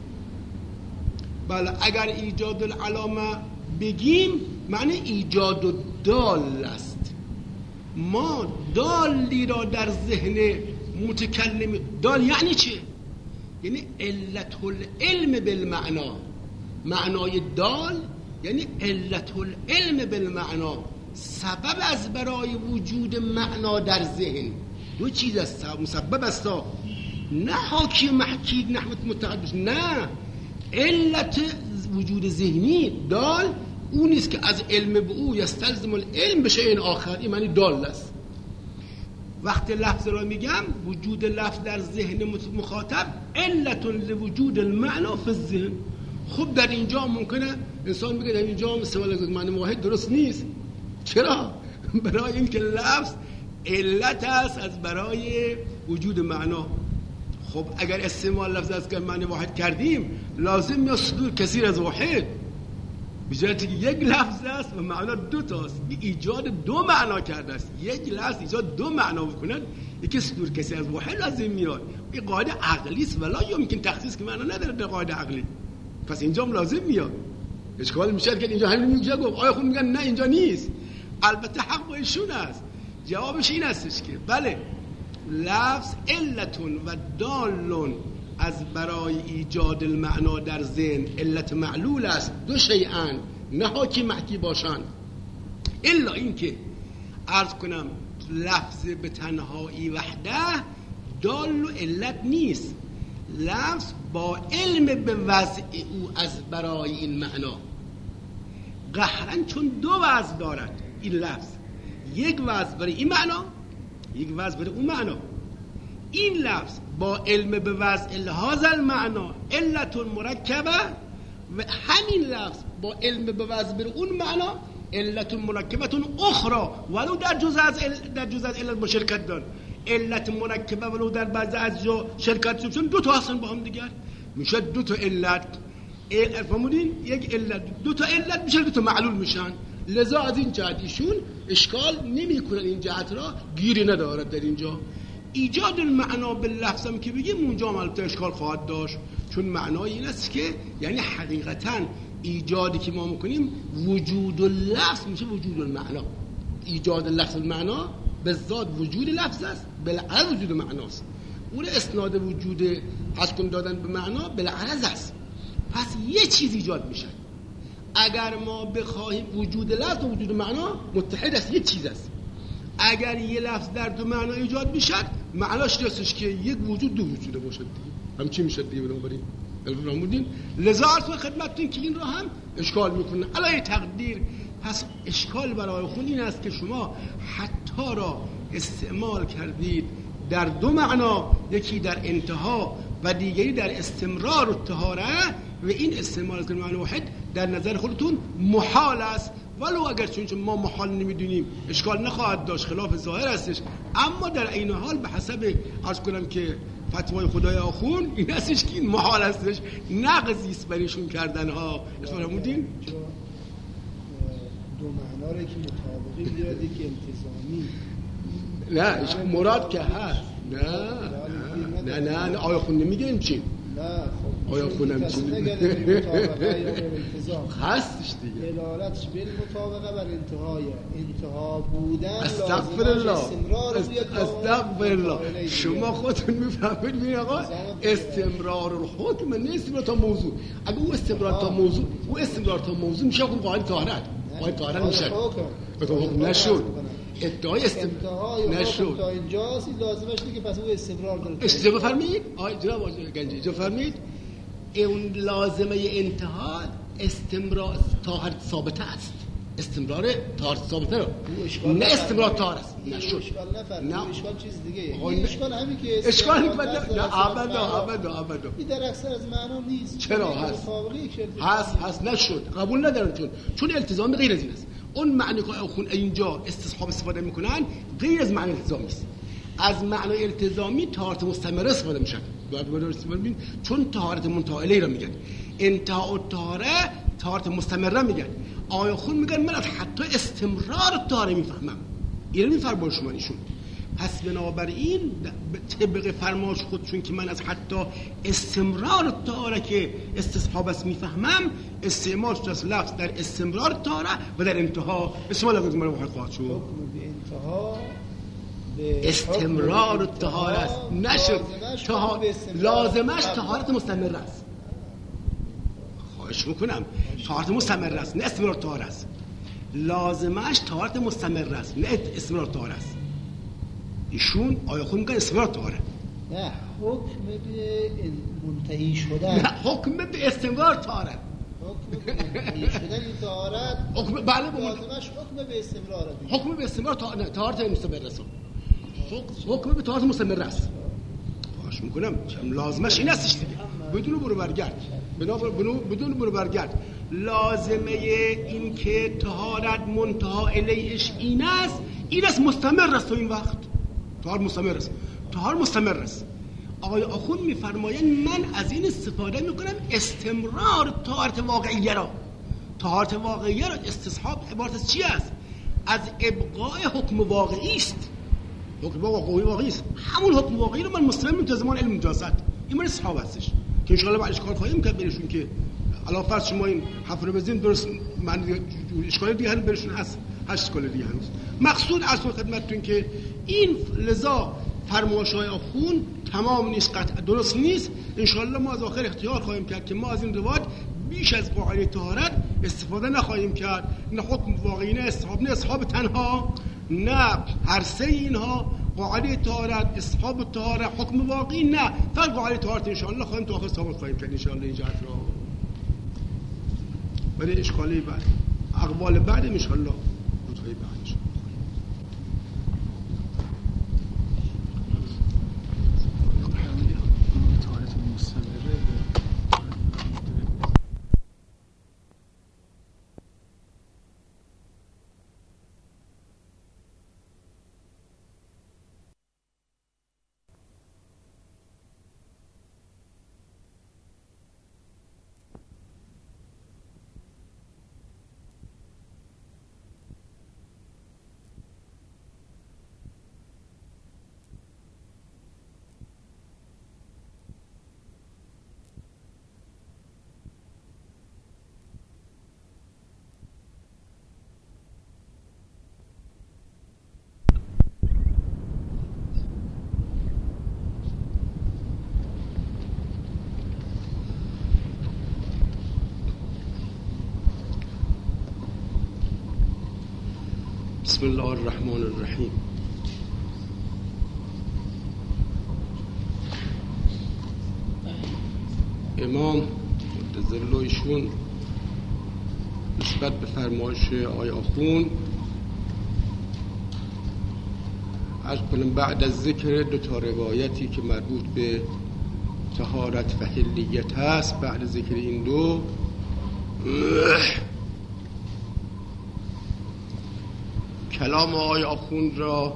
S1: بله اگر ایجاد العلامه بگیم معنی ایجاد الدال است. ما دالی را در ذهن متکلم، دال یعنی چه؟ یعنی علت العلم بالمعنا. معنای دال یعنی علت العلم بالمعنا، سبب از برای وجود معنا در ذهن. دو چیز است، مسبب است، نه حاکی محکی نحوت متعدد، نه علت وجود ذهنی. دال اون نیست که از علم به او یستلزم العلم بشه این آخر، این معنی دال است. وقتی لفظ را میگم وجود لفظ در ذهن مخاطب علت لوجود المعنا فی الذهن. خب در اینجا ممکنه انسان میگه در اینجا استعمال معنی واحد درست نیست. چرا؟ برای اینکه لفظ علت است از برای وجود معنا. خب اگر استعمال لفظ از معنی واحد کردیم لازم یا صدور کثیر از واحد، بجایتی که یک لفظ است و معنا دو تاست، ایجاد دو معنا کرده است. یک لفظ ایجاد دو معنا بکنن، یکی صدور کثیر از واحد لازم میاد. این قاعده عقلی است ولا یمکن تخصیص که معنا نداره در قاعده عقلی، پس اینجا هم لازم میاد. اشکال میشه که اینجا همین میگه گفت آیا خود میگن نه اینجا نیست. البته حق با ایشون است. جوابش این استش که بله لفظ علتون و دالون از برای ایجاد المعنا در ذهن علت معلول است. دو شیئن نه حاکی محکی باشند، الا این که عرض کنم لفظ به تنهایی وحده دال و علت نیست، لفظ با علم به وضع او از برای این معنا. قهرن چون دو وضع دارد این لفظ، یک وضع برای این معنا، یک وضع برای اون معنا. این لفظ با علم به وضع لحاظ المعنا علت مرکبه و همین لفظ با علم به وضع برای اون معنا علت مرکبه اخرى ولو در جزء از در جزء از علت با شرکت دار. علت مرکبه ولو در بعضی از جا شرکت شدن دو تا هستن با هم دیگر میشه دو تا علت. علت فهمودین؟ یک علت دو تا علت میشه دو تا معلول میشن. لذا از این جهت ایشون اشکال نمیکنن، این جهت را گیری ندارد در اینجا. ایجاد المعنا باللفظ هم که بگیم اونجا هم البته اشکال خواهد داشت، چون معنای این است که یعنی حقیقتا ایجادی که ما میکنیم وجود اللفظ میشه وجود المعنا. ایجاد لفظ المعنا به ذات وجود لفظ است، بالعرض وجود معناست. اون اسناد وجود حکم دادن به معنا بالعرض است. پس یه چیز ایجاد میشه. اگر ما بخواهیم وجود لفظ و وجود معنا متحد است، یک چیز است. اگر یه لفظ در دو معنا ایجاد میشه معناش نیستش که یک وجود دو وجود باشد دیگه. هم چی میشه دیگه؟ بنابراین الفرامودین لذا عرض خدمتتون که این رو هم اشکال میکنه علی تقدیر. پس اشکال برای خود این است که شما حتی را استعمال کردید در دو معنا، یکی در انتها و دیگری در استمرار الطهاره، و این استعمال از معنی واحد در نظر خودتون محال است. ولو اگر چون ما محال نمیدونیم اشکال نخواهد داشت، خلاف ظاهر هستش، اما در این حال به حسب عرض کنم که فتوای خدای آخون این هستش که این محال هستش، نقضی است برایشون کردن ها. فرمودین
S2: دو معنا رو که مطابقی بیاد که التزامی
S1: نه مراد که هست. نه نه نه نه آیا خون نمیگیم چی؟
S2: نه خب
S1: آیا خونم چی؟ هستش دیگه
S2: دلالتش به مطابقه بر انتهای انتها بودن.
S1: استغفر الله استغفر الله. شما خودتون میفهمید می آقا استمرار الحکم نیست تا موضوع. اگه او استمرار تا موضوع او استمرار تا موضوع میشه اون قاعده طهارت قاعده طهارت میشه حکم نشد. ادعای استمرار نشد
S2: تا اینجاست. لازمش دیگه پس او استمرار داره.
S1: استمرار فرمید آقا جناب آقای گنجی جو فرمید اون لازمه انتها استمرار طهارت ثابته است. استمرار طهارت ثابته رو نه استمرار طهارت است. نشد
S2: اشکال نفرمایید.
S1: نه
S2: اشکال چیز دیگه. این اشکال همین که
S1: اشکال نه ابدا ابدا ابدا
S2: این در اکثر از معنا نیست.
S1: چرا هست هست هست نشد قبول ندارن چون چون التزام غیر از این است. اون معنی که خون اینجا استصحاب استفاده میکنن غیر از معنی التزامی است. از معنای التزامی طهارت مستمره استفاده میشه. بعد ببین چون طهارت منتهی را میگن، انتها الطهاره طهارت مستمره میگن. آیا خون میگن من از حتی استمرار طهاره میفهمم. این میفرمایید شما ایشون. پس بنابراین طبق فرمایش خودشون که من از حتی استمرار طهاره که استصحاب است میفهمم، استعمال شده از لفظ در استمرار طهاره و در انتها استعمال لفظ من واحد خواهد شد.
S2: حکم به انتها
S1: استمرار طهاره است. نشد لازمش طهارت مستمره است. خواهش میکنم طهارت مستمره است نه استمرار طهاره است. لازمش طهارت مستمره است نه استمرار طهاره است. ایشون آیا خود میگن استمرار طهاره؟
S2: نه حکم به منتهی شدن.
S1: نه حکم به استمرار طهاره.
S2: حکم به منتهی شدن طهارت
S1: حکم بله
S2: لازمش حکم به استمرار.
S1: حکم به استمرار طهارت مستمره است. حکم به طهارت مستمره است. خواهش میکنم لازمش این استش دیگه. بدون برو برگرد بدون برو برگرد لازمه این که طهارت منتهی الیهش این است، این است مستمر است. تو این وقت طهارت مستمر است. طهارت مستمر است. آقای آخوند میفرمایند من از این استفاده میکنم استمرار طهارت واقعیه را. طهارت واقعیه را استصحاب عبارت از چی است؟ از ابقاء حکم واقعی است. حکم واقعی واقعی است. همون حکم واقعی رو من مسلم تا زمان علم مجازات این من استصحاب هستش که ان شاء الله بعدش کار خواهیم کرد برشون که علاوه بر شما این حرف رو بزنید درست من اشکال دیگه هم برشون هست. هشت اشکال دیگه هنوز. مقصود از خدمتتون که این لذا فرمایش‌های آخوند تمام نیست، قطع درست نیست. ان شاء الله ما از آخر اختیار خواهیم کرد که ما از این روایت بیش از قاعده طهارت استفاده نخواهیم کرد. نه حکم واقعی نه استحاب نه اصحاب تنها نه هر سه اینها قاعده طهارت، اصحاب طهارت، حکم واقعی، نه فقط قاعده طهارت. انشاءالله خواهیم تو آخر ثابت خواهیم کرد انشاءالله این جهت را. برای اشکالی بعد اقوال بعد انشاءالله روزهای بعدش بسم الله الرحمن الرحیم. امام متظل ایشون نسبت به فرمایش آقای آخوند عرض کنم بعد از ذکر دو تا روایتی که مربوط به طهارت و حلیت هست، بعد ذکر این دو کلام آقای آخوند را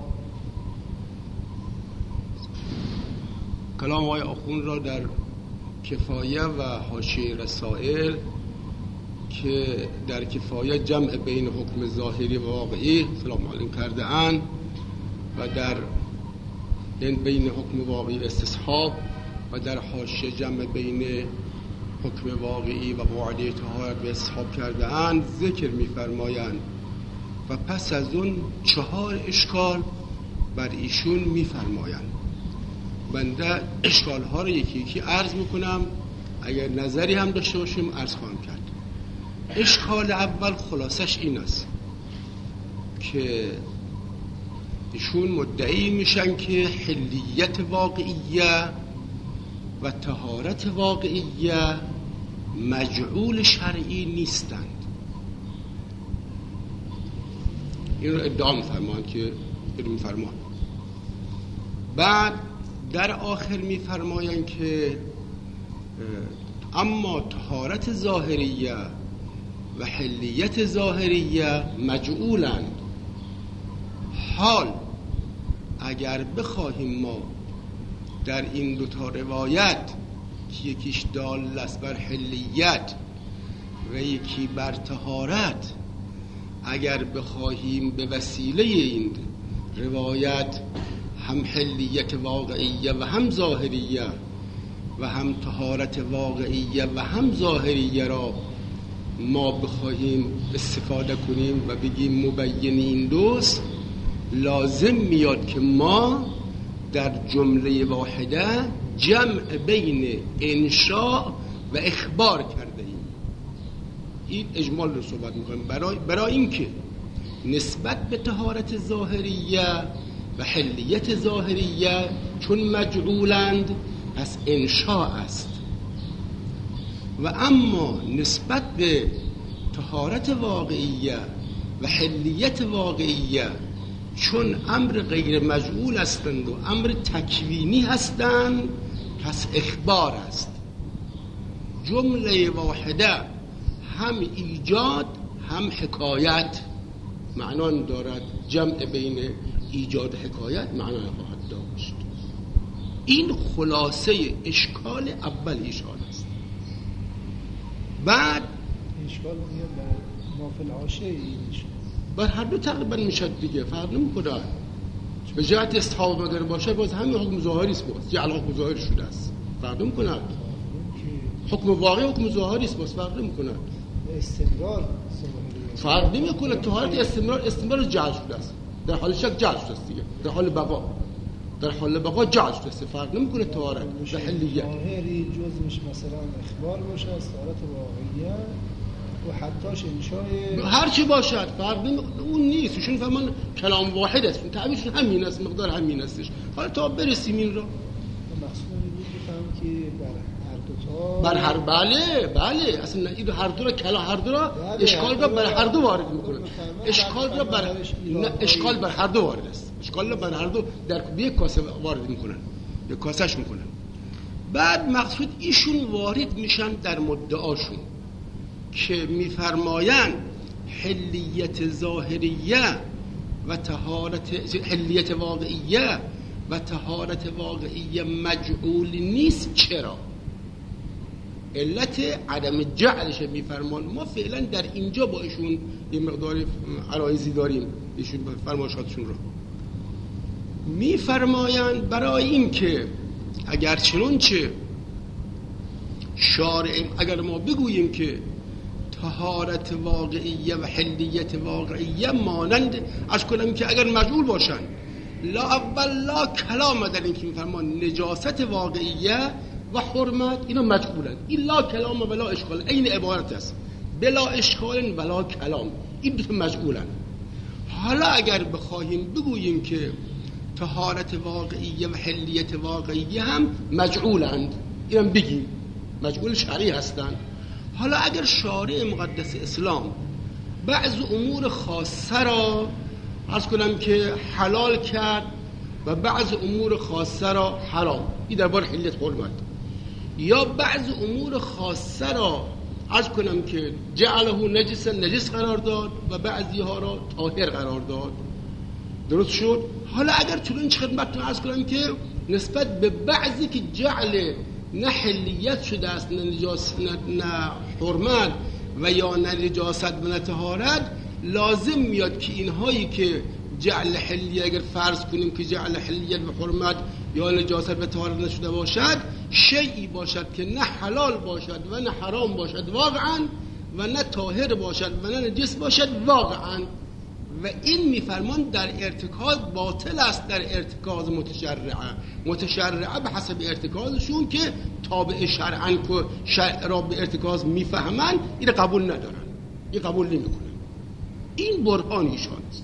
S1: کلام آقای آخوند را در کفایه و حاشیه رسائل که در کفایه جمع بین حکم ظاهری و واقعی سلام علیکم کرده اند و در بین حکم واقعی استصحاب و در حاشیه جمع بین حکم واقعی و قاعده طهارت و استصحاب کرده اند ذکر می‌فرمایند و پس از اون چهار اشکال بر ایشون می‌فرمایند. بنده اشکال ها رو یکی یکی عرض میکنم، اگر نظری هم داشته باشیم عرض خواهم کرد. اشکال اول خلاصش این است که ایشون مدعی میشن که حلیت واقعیه و طهارت واقعیه مجعول شرعی نیستند. این رو ادعا میفرمان که بدون فرمان. بعد در آخر میفرمایند که اما طهارت ظاهریه و حلیت ظاهریه مجعولند. حال اگر بخواهیم ما در این دو تا روایت که یکیش دال است بر حلیت و یکی بر طهارت، اگر بخواهیم به وسیله این روایت هم حلیت واقعیه و هم ظاهریه و هم طهارت واقعیه و هم ظاهریه را ما بخواهیم استفاده کنیم و بگیم مبین این دوست، لازم میاد که ما در جمله واحده جمع بین انشاء و اخبار کرده ایم. این اجمال رو صحبت میکنیم برای, برای این که نسبت به طهارت ظاهریه و حلیت ظاهریه چون مجعولند پس انشاء است، و اما نسبت به طهارت واقعیه و حلیت واقعیه چون امر غیر مجعول هستند و امر تکوینی هستند پس اخبار است. جمله واحده هم ایجاد هم حکایت معنا دارد، جمع بین ایجاد حکایت معنا خواهد داشت. این خلاصه اشکال اول ایشان است. بعد
S2: اشکال میاد بر مافل عاشه این اشکال
S1: بر هر دو تقریبا میشد دیگه، فرق نمیکنه. به جهت استحاب مگر باشه باز همین حکم ظاهری است، باز یه حکم ظاهری شده است، فرق نمیکنه. حکم واقعی حکم ظاهری است، باز فرق نمیکنه.
S2: استمرار
S1: فرق نمیکنه. طهارت استمرار استمرار جعل شده است، در حال شک جعل شده است دیگه، در حال بقا در حال بقا جعل شده است، فرق نمیکنه. طهارت و حلیت
S2: ظاهری جزمش مثلا اخبار باشه از طهارت واقعیه و حتاش انشای
S1: هر چی باشد فرق اون نیست. ایشون فرمان کلام واحد است، تعبیرشون همین است، مقدار همین استش. حالا تا برسیم این را
S2: مقصود این بود که بر هر دو تا
S1: بر هر بله بله اصلا این هر دو را کلا هر دو را اشکال را بر هر دو وارد میکنه. اشکال را بر نه اشکال بر هر دو وارد است. اشکال را بر هر دو در یک کاسه وارد میکنن، یک کاسهش میکنن. بعد مقصود ایشون وارد میشن در مدعاشون که میفرمایند حلیت ظاهریه و طهارت حلیت واقعیه و طهارت واقعیه مجعول نیست. چرا؟ علت عدم جعلش میفرمان. ما فعلا در اینجا با ایشون یه مقدار عرایزی داریم. ایشون فرمایشاتشون رو میفرمایند برای این که اگر چنانچه شارع اگر ما بگوییم که طهارت واقعیه و حلیت واقعیه مانند از کنم که اگر مجعول باشن لا اول لا کلام در این که میفرمان نجاست واقعیه و حرمت اینا مجعولن. این لا کلام ولا اشکال این عبارت است، بلا اشکال ولا کلام، این دو تا مجعولن. حالا اگر بخواهیم بگوییم که طهارت واقعیه و حلیت واقعیه هم مجعولند، اینم بگیم مجعول شرعی هستند. حالا اگر شارع مقدس اسلام بعض امور خاصه را عرض کنم که حلال کرد و بعض امور خاصه را حرام، این درباره حلیت حرمت، یا بعض امور خاصه را عرض کنم که جعله نجس نجس قرار داد و بعضی ها را طاهر قرار داد، درست شد؟ حالا اگر چون چه خدمتتون عرض کنم که نسبت به بعضی که جعل نه حلیت شده است نه نجاست نه, نه حرمت و یا نه نجاست و نه طهارت، لازم میاد که اینهایی که جعل حلیت اگر فرض کنیم که جعل حلیت و حرمت یا نجاست و طهارت نشده باشد، شیئی باشد که نه حلال باشد و نه حرام باشد واقعا و نه طاهر باشد و نه نجس باشد واقعا، و این میفرمان در ارتکاز باطل است، در ارتکاز متشرعه متشرعه به حسب ارتکازشون که تابع شرعن که شرع را به ارتکاز میفهمن این قبول ندارن، این قبول نمیکنن. این برهان ایشان است.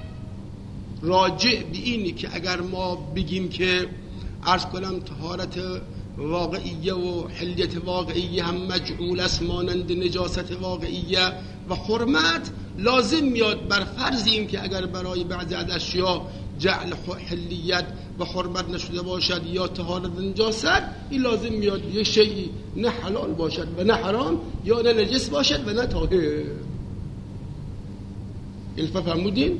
S1: راجع به اینی که اگر ما بگیم که عرض کنم طهارت واقعیه و حلیت واقعیه هم مجعول است مانند نجاست واقعیه و حرمت، لازم میاد بر فرض این که اگر برای بعضی از اشیاء جعل حلیت و حرمت نشده باشد یا طهارت و نجاست، این لازم میاد یک شیء نه حلال باشد و نه حرام یا نه نجس باشد و نه طاهر. الفا فرمودین؟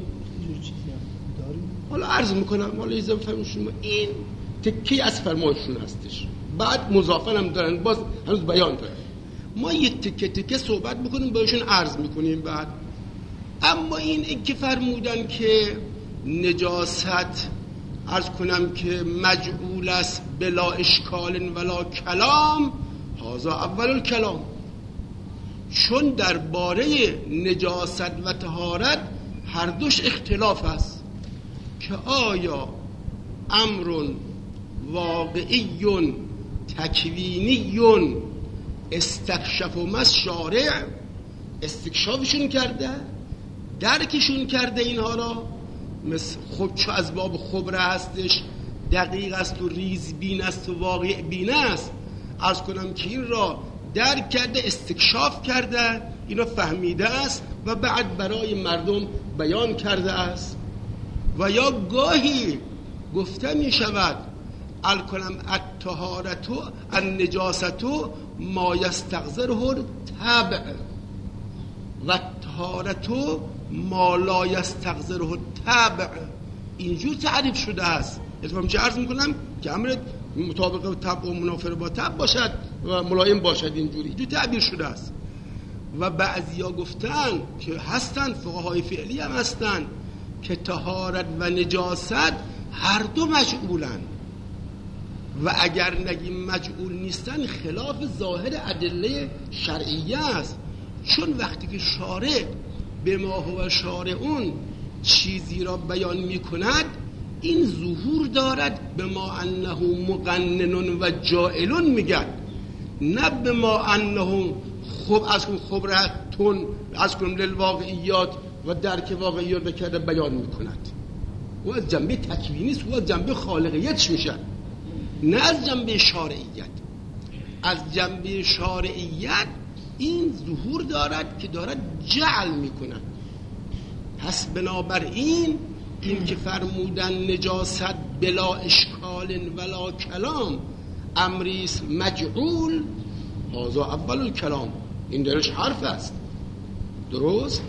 S1: حالا عرض میکنم، حالا ایزا بفهمون شما این تکی از فرمایشون هستش، بعد مضافن هم دارن، باز هنوز بیان دارن. ما یک تکه تکه صحبت میکنیم بهشون عرض میکنیم بعد. اما این این که فرمودن که نجاست عرض کنم که مجعول است بلا اشکال ولا کلام، هذا اول الکلام. چون درباره نجاست و طهارت هر دوش اختلاف است که آیا امر واقعی تکوینی استکشف و مس شارع استکشافشون کرده، درکشون کرده اینها را، مثل خب چو از باب خبره هستش، دقیق است و ریز بین است و واقع بین است، عرض کنم که این را درک کرده، استکشاف کرده، این را فهمیده است و بعد برای مردم بیان کرده است. و یا گاهی گفته می شود الکنم الطهارتو النجاستو ما یستغذره طبع و طهارتو ما لا یستغذره طبع، اینجور تعریف شده است. یعنی چه عرض میکنم که امر مطابق طبع و منافر با طبع باشد و ملایم باشد، اینجوری اینجور تعبیر شده است. و بعضیا گفتن که هستن، فقهای فعلی هم هستن، که طهارت و نجاست هر دو مجعولن و اگر نگیم مجعول نیستن خلاف ظاهر ادله شرعیه است. چون وقتی که شارع به ما هو شارعون چیزی را بیان می کند، این ظهور دارد به ما انه مقنن و جائلون میگن، نه به ما انه خب از کن خبرتون از کن للواقعیات و درک واقعیات بکرده بیان میکند. و از جنبه تکوینی است و از جنبه خالقیتش میشه، نه از جنبه شارعیت. از جنبه شارعیت این ظهور دارد که دارد جعل میکنه. پس بنابراین این که فرمودن نجاست بلا اشکال ولا کلام امریست مجعول، هذا اول الکلام، این درش حرف است، درست.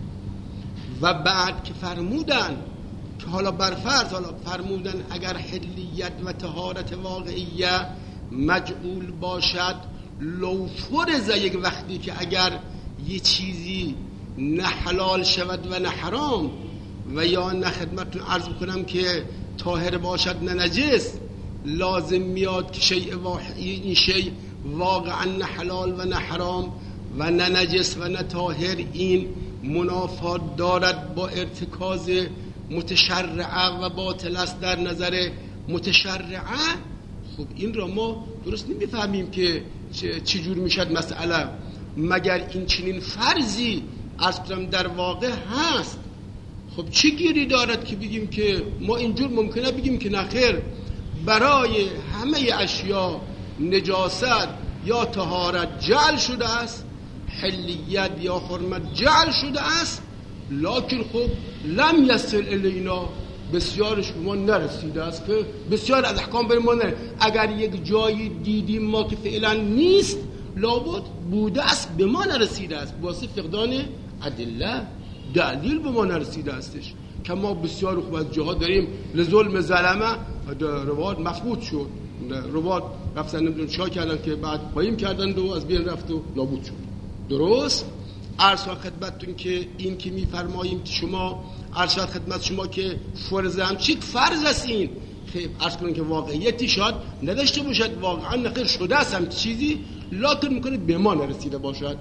S1: و بعد که فرمودن که حالا برفرض حالا فرمودن اگر حلیت و طهارت واقعیه مجعول باشد، لو فرض، یک وقتی که اگر یه چیزی نه حلال شود و نه حرام، و یا نه خدمتتون عرض کنم که طاهر باشد نه نجس، لازم میاد که شیء این شیء واقعا نه حلال و نه حرام و نه نجس و نه طاهر، این منافات دارد با ارتکاز متشرعه و باطل است در نظر متشرعه. خب این را ما درست نمیفهمیم که چجور میشد مسئله، مگر این چنین فرضی از کنم در واقع هست. خب چی گیری دارد که بگیم که ما اینجور ممکنه بگیم که نخیر برای همه اشیا نجاست یا طهارت جعل شده است، حلیت یا حرمت جعل شده است، لکن خب لم یصل الینا، بسیارش به ما نرسیده است که بسیار از احکام به ما نرسیده. اگر یک جایی دیدیم ما که فعلا نیست، لابد بوده است به ما نرسیده است، واسه فقدان ادله دلیل به ما نرسیده استش. که ما بسیار خوب از جهات داریم لظلم ظلمه رواد مفقود شد، رواد رفتن نمیدون چا کردن که بعد قایم کردن و از بین رفت و نابود شد، درست. عرض خدمتتون که این که میفرماییم که شما عرض خدمت شما که فرض هم چی فرض است، این خیلی عرض کنیم که واقعیتی شاید نداشته باشد، واقعا نخیر شده است هم چیزی، لکن میکنه به ما نرسیده باشد.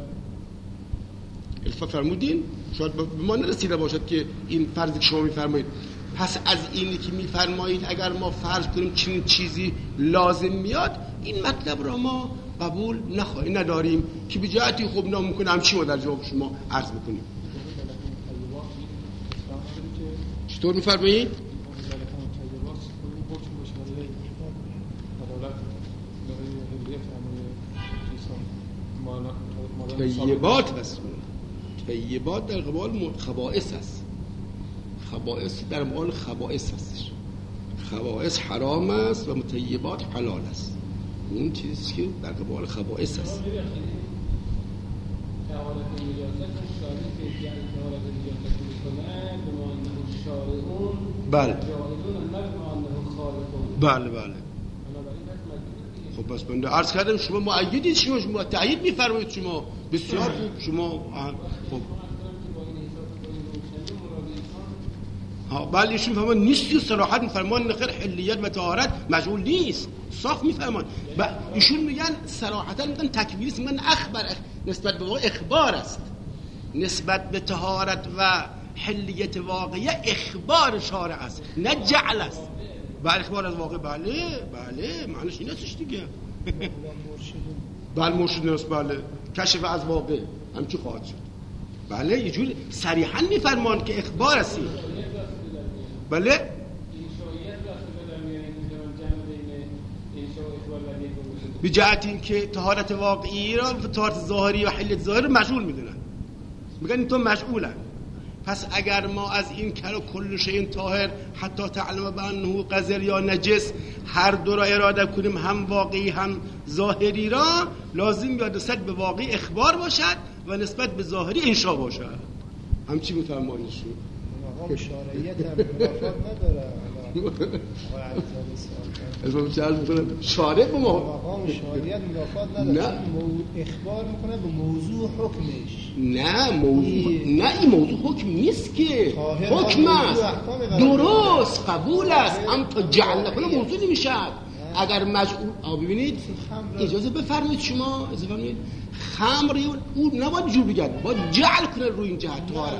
S1: الفا فرمودین شاید به ما نرسیده باشد که این فرضی که شما میفرمایید. پس از اینی که میفرمایید اگر ما فرض کنیم چنین چیزی لازم میاد، این مطلب را ما قبول نخواهیم نداریم که به جهتی خوب ناممکنه همچی ما در جواب شما عرض بکنیم. چطور میفرمایید؟ طیبات هست، طیبات در قبال خبائث هست، خبائث در قبال خبائث هستش، خبائث حرام است و طیبات حلال است، اون چیزی که در قبال خبائث هست. بله بله بله. خب بس بنده عرض کردم شما مؤیدید، شما شما تأیید می‌فرمایید، شما بسیار خوب، شما خب ها بله ایشون فرمان نیستی و صراحت می‌فرمان نخیر حلیت و طهارت مجعول نیست، صاف می‌فرمان. و ایشون میگن صراحتاً میگن تکوینی است، میگن اخبار نسبت به واقع اخبار است، نسبت به طهارت و حلیت واقعیه اخبار شارع است نه جعل است. بله اخبار از واقع، بله بله معنیش این استش دیگه. بله مرشد است، بله کشف از واقع همچی خواهد شد. بله یه جور صریحا میفرمان که اخبار است. بله به جهت این که طهارت واقعی را و طهارت ظاهری و حلیت ظاهری رو مجعول میدونن، میگن این تو مجعولن. پس اگر ما از این کلو کل شیء طاهر حتی تعلم بانه قذر یا نجس هر دو را اراده کنیم، هم واقعی هم ظاهری را، لازم یاد نسبت به واقعی اخبار باشد و نسبت به ظاهری انشا باشد. همچی میفرمایید شو
S2: مقام شارعیت هم منافات نداره.
S1: از ما چه عرض میکنم شارع به ما
S2: مقام شارعیت منافات نداره، اخبار میکنه به موضوع حکمش.
S1: نه موضوع نه این موضوع حکم نیست که حکم است، درست قبول است، اما تا جعل نکنه موضوع نمیشه. اگر مجعول آ ببینید اجازه بفرمایید شما اجازه بفرمایید خمر او نباید جور بگرد، باید جعل کنه روی این جهت طهارت.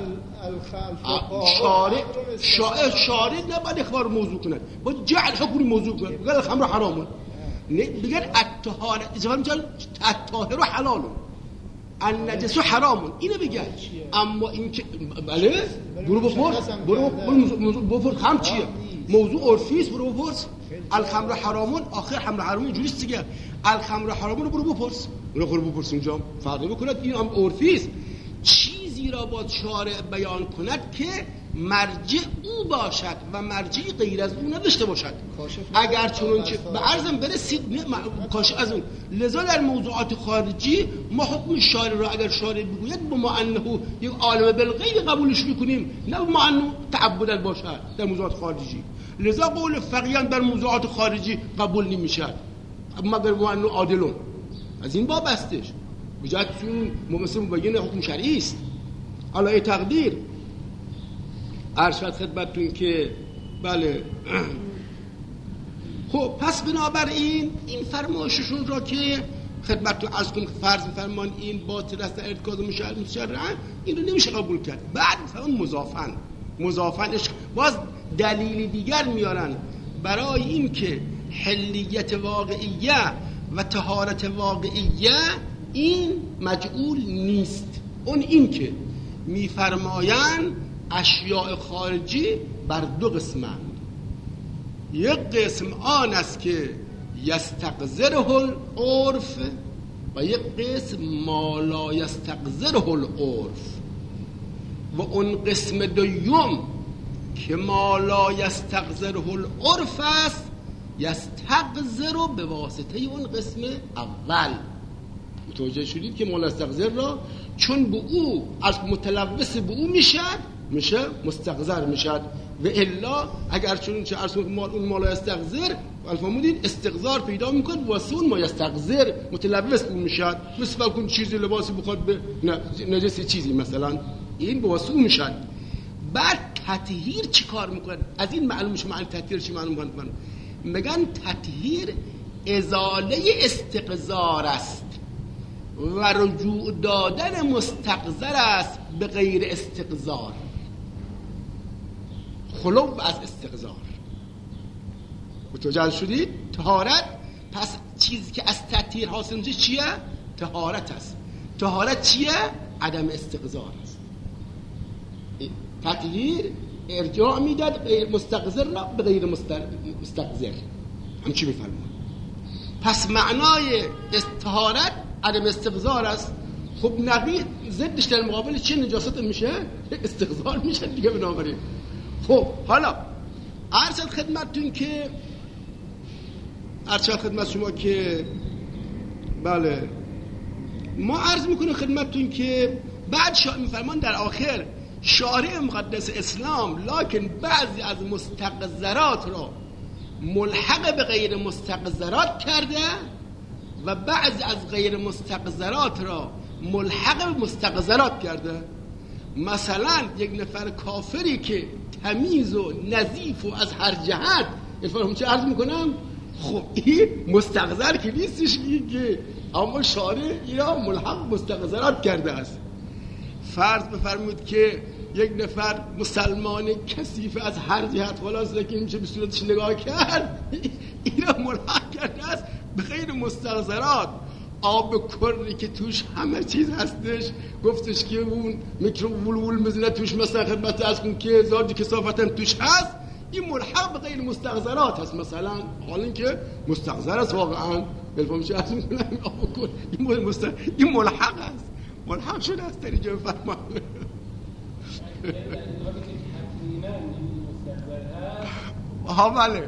S1: شارع شارع شارع نباید اخبار موضوع کنه، باید جعل حکم موضوع کنه. بگن خمر حرامه، بگن الطهارت اجازه میگن الطاهر حلال، النجس حرامون اینو بگن. اما این که بله برو بپرس برو بپرس هم چیه موضوع عرفی است. برو بپرس الخمر حرامون. آخر خمر حرامون اینجوریه دیگه. الخمر حرامون رو برو بپرس. برو برو بپرس اونجا فرقی بکنه. این هم عرفی است. چیزی را با شارع بیان کند که مرجع او باشد و مرجعی غیر از او نداشته باشد. اگر چون که به عرضم برسید کاش از اون. لذا در موضوعات خارجی ما حکم شارع را اگر شارع بگوید با ما انه یک عالم بالغیب قبولش میکنیم، نه ما انه تعبداً باشد در موضوعات خارجی. لذا قول فقیهان در موضوعات خارجی قبول نمیشد مگر ما انه عادلون. از این باب استش بجاتون ممثل مبین حکم شرعی است. علای تقدیر ارشد خدمتتون که بله خب پس بنابراین این فرمایششون را که خدمتتون عرض کنم فرض می‌فرمان این باطل است در ارتکاز مشرعاً، این رو نمیشه قبول کرد. بعد مثلا مضافاً مضافاًش باز دلیل دیگر میارن برای این که حلیت واقعیه و طهارت واقعیه این مجعول نیست. اون این که میفرمایند اشیاء خارجی بر دو قسمند. یک قسم آن است که یستقذره العرف و یک قسم ما لا یستقذره العرف. و اون قسم دوم که ما لا یستقذره العرف است یستقذر به واسطه اون قسم اول. متوجه شدید که ما لا یستقذر را چون به او از متلبس به او میشد میشه مستقذر میشد. و الا اگر چون چه ارسون مال اون مال استقذر الفهمودین استقذار پیدا میکنه واسه اون ما استقذر متلبس میشد. مثل کن چیزی لباسی بخواد به نجس چیزی مثلا این واسه اون میشد. بعد تطهیر چی کار میکنه؟ از این معلوم میشه معنی تطهیر چی معلوم کنه؟ میگن تطهیر ازاله استقذار است و رجوع دادن مستقذر است به غیر استقذار، خلو از استقذار. متوجه شدید؟ طهارت پس چیزی که از تطهیر حاصل میشه چیه؟ طهارت است. طهارت چیه؟ عدم استقذار است. تطهیر ارجاع میداد مستقذر را به غیر مستقذر. همچی میفرمان. پس معنای طهارت عدم استقذار است. خب نقی ضدش در مقابل چه نجاست میشه؟ استقذار میشه دیگه. بنابراین خب حالا عرض خدمتتون که عرض خدمت شما که بله ما عرض میکنیم خدمتتون که بعد شا... میفرمان در آخر شارع مقدس اسلام لکن بعضی از مستقذرات را ملحق به غیر مستقذرات کرده و بعضی از غیر مستقذرات را ملحق به مستقذرات کرده. مثلا یک نفر کافری که تمیز و نظیف و از هر جهت افهم چه عرض میکنم، خب این مستقذر که نیستش که اما شارع اینا ملحق مستقذرات کرده است. فرض بفرمود که یک نفر مسلمان کثیف از هر جهت خلاص که میشه به صورتش نگاه کرد، اینا ملحق کرده است به غیر مستقذرات. آب کری که توش همه چیز هستش، گفتش که اون میکرو ولول میزنه توش مثلا خدمت از کن که زاردی کثافتن توش هست، این ملحق به غیر مستقذرات هست. مثلا حالا اینکه مستقذر است واقعا بلفهمش از میکنم آب کن این, مست... این ملحق است، ملحق شده است در اینجا بفرمان. ها بله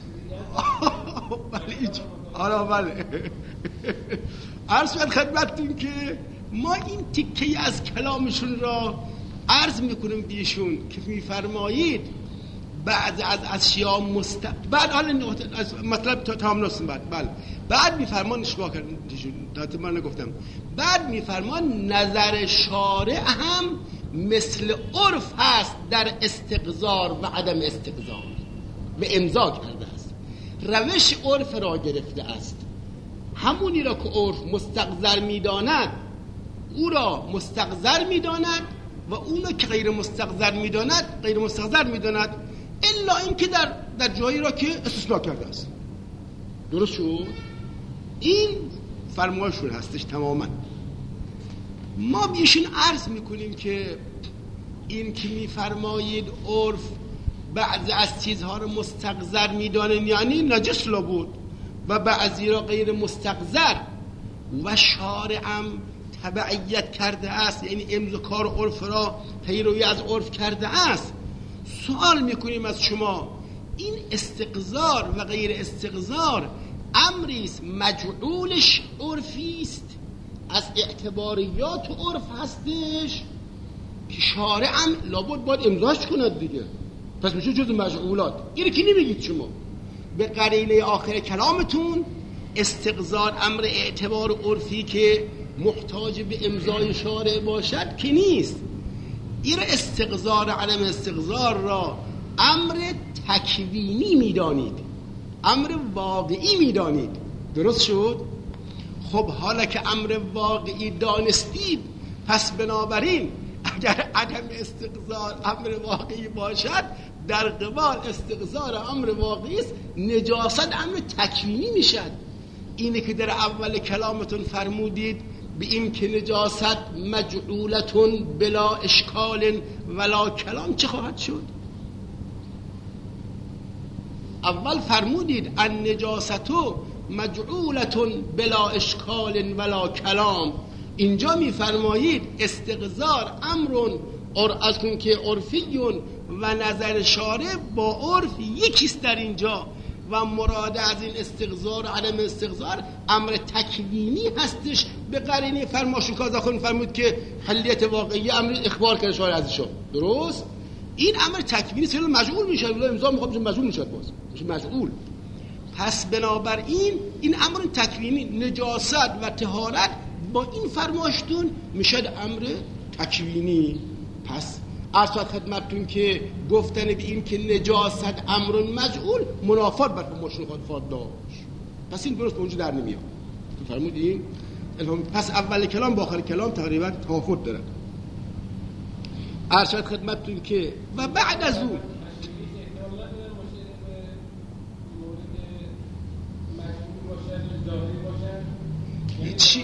S1: بله اینجا حالا بله عرض شد خدمتتون که ما این تیکه از کلامشون را عرض میکنیم بیشون که میفرمایید بعد از اشیاء مست بعد حالا مطلب تا تمام نستم بعد بله بعد میفرمان اشتباه کردن تا من نگفتم. بعد میفرمان نظر شارع هم مثل عرف هست در استقذار و عدم استقذار و امضا کرده است. روش عرف را گرفته است، همونی را که عرف مستقذر میداند او را مستقذر میداند و اونو که غیر مستقذر میداند غیر مستقذر میداند، الا اینکه در در جایی را که استثناء کرده است. درست شد؟ این فرمایشون هستش تماما. ما بیشون عرض میکنیم که این که میفرمایید عرف بعضی از چیزها رو مستقذر میدانن یعنی نجس لابد و بعضی را غیر مستقذر و شارعم تبعیت کرده است، یعنی امضاء عرف را پیروی از عرف کرده است. سوال میکنیم از شما این استقذار و غیر استقذار امری است مجعولش عرفی است، از اعتباریات عرف هستش که شارع هم لابد باید امضاش کند دیگه، پس میشه جز مجعولات. اینو که نمیگید شما. به قرینه آخر کلامتون استقذار امر اعتبار عرفی که محتاج به امضای شارع باشد که نیست. این استقذار عدم استقذار را امر تکوینی میدانید، امر واقعی میدانید. درست شد؟ خب حالا که امر واقعی دانستید، پس بنابراین اگر عدم استقذار امر واقعی باشد، در قبال استقذار امر واقعی است، نجاست امر تکوینی میشد. اینه که در اول کلامتون فرمودید به این که نجاست مجعولتون بلا اشکال ولا کلام، چه خواهد شد؟ اول فرمودید ان نجاستو مجعولتون بلا اشکال ولا کلام، اینجا میفرمایید استقذار امرون اور از کن که عرفیون و نظر شارع با عرف یکیست در اینجا و مراد از این استقذار عدم استقذار امر تکوینی هستش. به قرینه فرماشون کازاخون فرمود که حلیت واقعی امر اخبار کرده شارع ازشون. درست؟ این امر تکوینی سر مجعول میشه، ولی امضا میخواد مجعول میشه، باز میشه مجعول. پس بنابراین این امر تکوینی نجاست و طهارت با این فرماشتون میشه امر تکوینی. پس عرض خدمتتون که گفتن به این که نجاست امر مجعول منافات بر فرماشون خود داشت، پس این درست به اونجا در نمیاد. فرمودیم؟ پس اول کلام با آخر کلام تقریبا تفاوت داره. عرض خدمتتون که و بعد از اون چی؟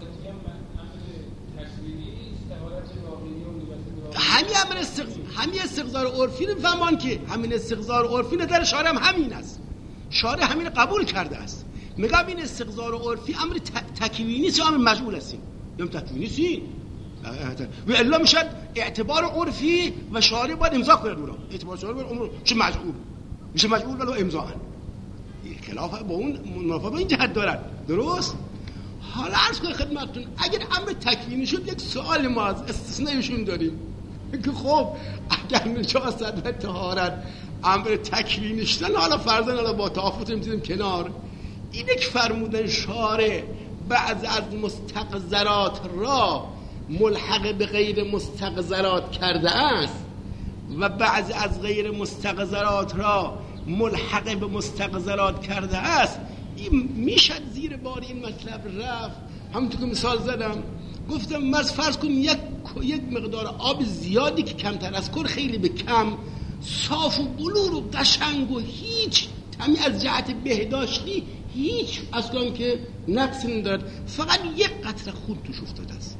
S1: همین امر استقذار همین استقذار عرفی رو فهمان که همین استقذار عرفی نظر شارع هم همین است، شارع همین قبول کرده است. میگم این استقذار عرفی امر تکوینی است، امر مجعول است. یا تکوینی است و الا میشد اعتبار عرفی و شارع باید امضا کنه اون. اعتبار شارع باید امر چه مجعول میشه، مجعول ولی امضا ان خلاف با اون منافات با این جهت دارد. درست؟ حالا عرض کنم خدمتتون اگر امر تکوینی شد، یک سوال ما از استثنایشون داریم که خب اگر نجاست و طهارت امر تکوینی شدن، حالا فرضاً حالا با تفاوت میذاریم کنار، اینه که فرمودن شارع بعض از مستقذرات را ملحق به غیر مستقذرات کرده است و بعض از غیر مستقذرات را ملحق به مستقذرات کرده است. این میشد زیر بار این مطلب رفت. همونطور که مثال زدم گفتم مرز فرض کن یک یک مقدار آب زیادی که کمتر از کر خیلی به کم صاف و بلور و قشنگ و هیچ تمی از جهت بهداشتی هیچ اصلا که نقص ندارد، فقط یک قطره خون توش افتاده است،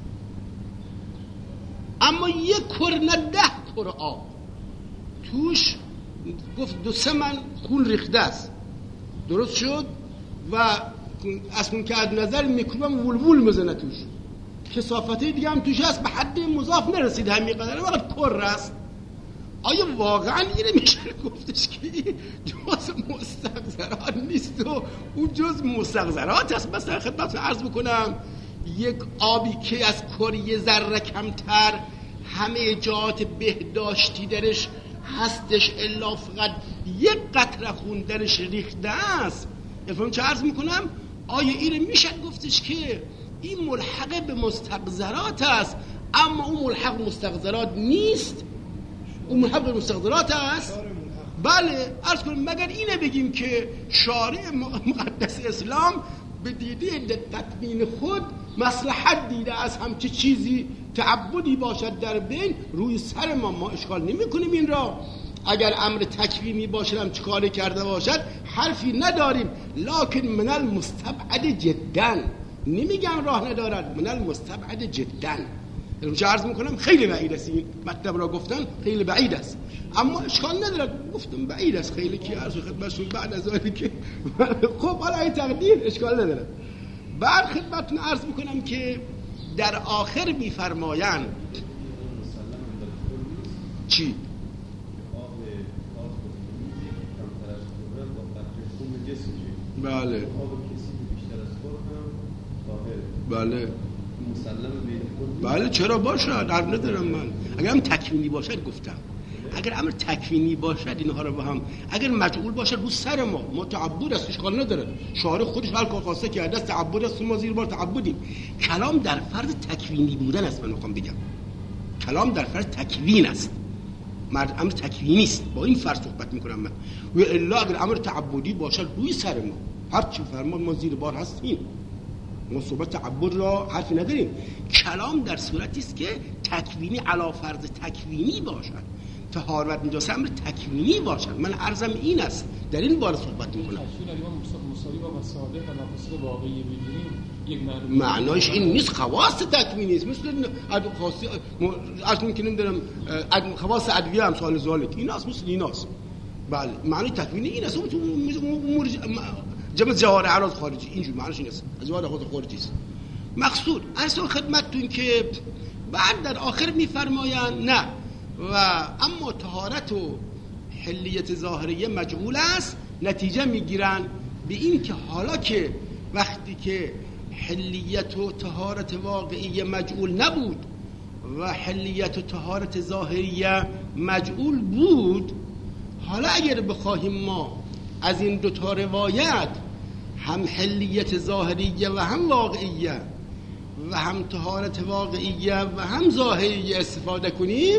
S1: اما یک کر نه ده کر آب توش گفت دو سه من خون ریخته است. درست شد؟ و اصلا که از نظر میکروبم ولول میزنه توش، کثافتی دیگه هم توش هست، به حد مضاف نرسیده، همین قدره وقت کر است. آیا واقعا اینه میشه گفتش که جز مستقذرات نیست و اون جز مستقذرات هست؟ مثلا خدمت عرض بکنم یک آبی که از کر یه ذره کمتر همه جهات بهداشتی درش هستش الا فقط یک قطره خون درش ریخته است. افهم چه عرض میکنم؟ آیا اینه میشه گفتش که این ملحق به مستقذرات است اما اون ملحق مستقذرات نیست؟ اون ملحق به مستقذرات است؟ بله. عرض کنم مگر اینه بگیم که شارع مقدس اسلام به دیده تکوین خود مصلحت دیده از همچه چیزی تعبدی باشد در بین، روی سر ما ما اشکال نمی کنیم این را. اگر امر تکوینی باشد هم چکاری کرده باشد حرفی نداریم، لکن من المستبعد جدا، نمیگم راه ندارد، من المستبعد جدا. علم چه عرض میکنم خیلی بعید است، این مطلب را گفتن خیلی بعید است، اما اشکال نداره گفتم بعید است خیلی که عرض خدمتشون بعد از آنی که خب حالا این تقدیر اشکال نداره. بعد خدمتتون عرض میکنم که در آخر میفرمایند چی؟ بله بله بله چرا باشد، حرف ندارم من. اگر هم تکوینی باشد گفتم، اگر امر تکوینی باشد اینها رو با هم، اگر مجعول باشد رو سر ما ما تعبد است، اشکال نداره، شارع خودش هر کار خواسته کرده است، تعبد است، ما زیر بار تعبدیم. کلام در فرض تکوینی بودن است، من میخوام بگم کلام در فرض تکوین است، امر تکوینی است، با این فرض صحبت میکنم من. و الا اگر امر تعبدی باشد روی سر ما، هر چی فرمان ما زیر بار هستیم، ما صحبت تعبد را حرفی نداریم. کلام در صورتی است که تکوینی علی فرض تکوینی باشد، طهارت نجاست امر تکوینی باشد. من عرضم این است، در این باره صحبت میکنم.
S4: مساوی با مصادر و مقاصد واقعی بگیریم یک معنی،
S1: معنایش این نیست، خواص تکوینی است، مثل ادب خاصی از ممکن نمیدونم خواص ادویه هم سوال زالک ایناست، مثل ایناست. بله معنی تکوینی این است، امور جبل جوار اعراض خارجی اینجور معنیش این است، از جوار خود خارجی است. مقصود اصلا خدمتتون که بعد در آخر میفرمایند نه و اما طهارت و حلیت ظاهریه مجهول است، نتیجه میگیرن به این که حالا که وقتی که حلیت و طهارت واقعی مجهول نبود و حلیت و طهارت ظاهریه مجهول بود، حالا اگر بخواهیم ما از این دو تا روایت هم حلیت ظاهریه و هم واقعیه و هم طهارت واقعیه و هم ظاهریه استفاده کنیم،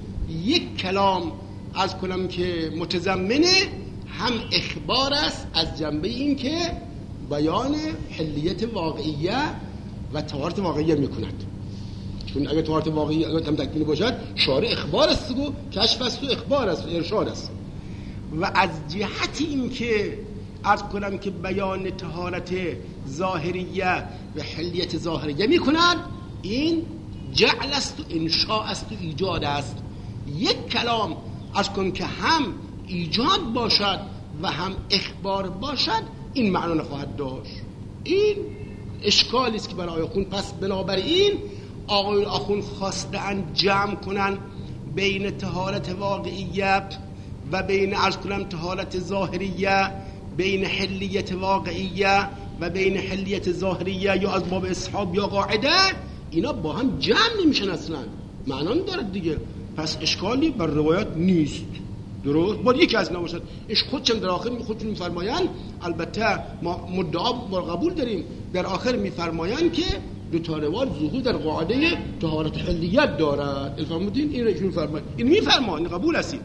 S1: یک کلام از کنم که متضمنه هم اخبار است از جنبه این که بیان حلیت واقعیه و طهارت واقعیه میکند. چون اگه طهارت واقعیه اگه هم تکمیل باشد شارع اخبار است و کشف است و اخبار است و ارشاد است. و از جهت این که عرض کنم که بیان طهارت ظاهریه و حلیت ظاهریه میکند، این جعل است و انشاء است و ایجاد است. یک کلام عرض کنم که هم ایجاد باشد و هم اخبار باشد، این معنا نخواهد داشت. این اشکالی است که برای آخوند. پس بنابراین آقای آخوند خواستند جمع کنن بین طهارت واقعیه و بین عرض کنم طهارت ظاهریه، بین حلیت واقعیه و بین حلیت ظاهریه، یا از باب اصحاب یا قاعده، اینا با هم جمع نمیشن اصلا، معنا ندارد دیگه. پس اشکالی بر روایات نیست، درست؟ باید یکی از اینا باشد. اش خودشون در آخر خودشون میفرمایند، البته ما مدعا با قبول داریم، در آخر میفرمایند که دو تا روایت ظهور در قاعده طهارت حلیت دارد. الفرمودین این رو میفرمایند، این میفرمایند قبول هستیم.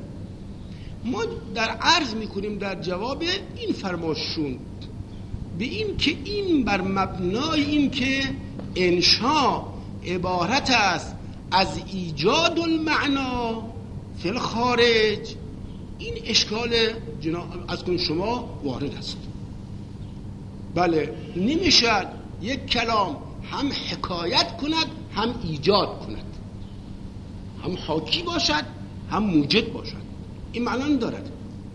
S1: ما در عرض میکنیم در جواب این فرماشون به این که این بر مبنای این که انشاء عبارت است از ایجاد المعنا فی الخارج، این اشکال جناب از کن شما وارد است. بله نمیشد یک کلام هم حکایت کند هم ایجاد کند، هم حاکی باشد هم موجد باشد، این معنی دارد.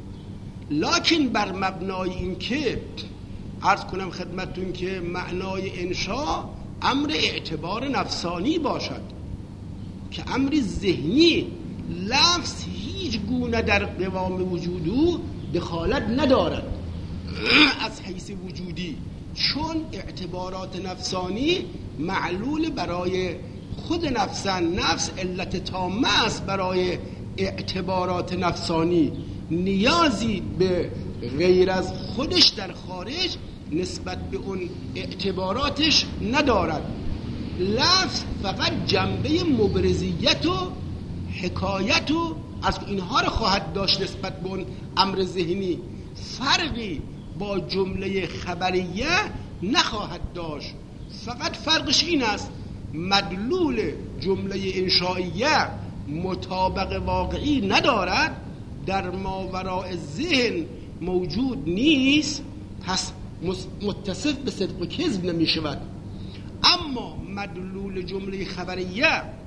S1: لکن بر مبنای این که عرض کنم خدمتون که معنای انشاء امر اعتبار نفسانی باشد که امر ذهنی، لفظ هیچ گونه در قوام وجودو دخالت ندارد از حیث وجودی، چون اعتبارات نفسانی معلول برای خود نفسن، نفس علت تامه است برای اعتبارات نفسانی، نیازی به غیر از خودش در خارج نسبت به اون اعتباراتش ندارد. لفظ فقط جنبه مبرزیت و حکایت و از اینها رو خواهد داشت نسبت به اون امر ذهنی، فرقی با جمله خبریه نخواهد داشت. فقط فرقش این است مدلول جمله انشائیه مطابق واقعی ندارد، در ماوراء ذهن موجود نیست، پس متصف به صدق و کذب نمی شود. اما مدلول جمله خبریه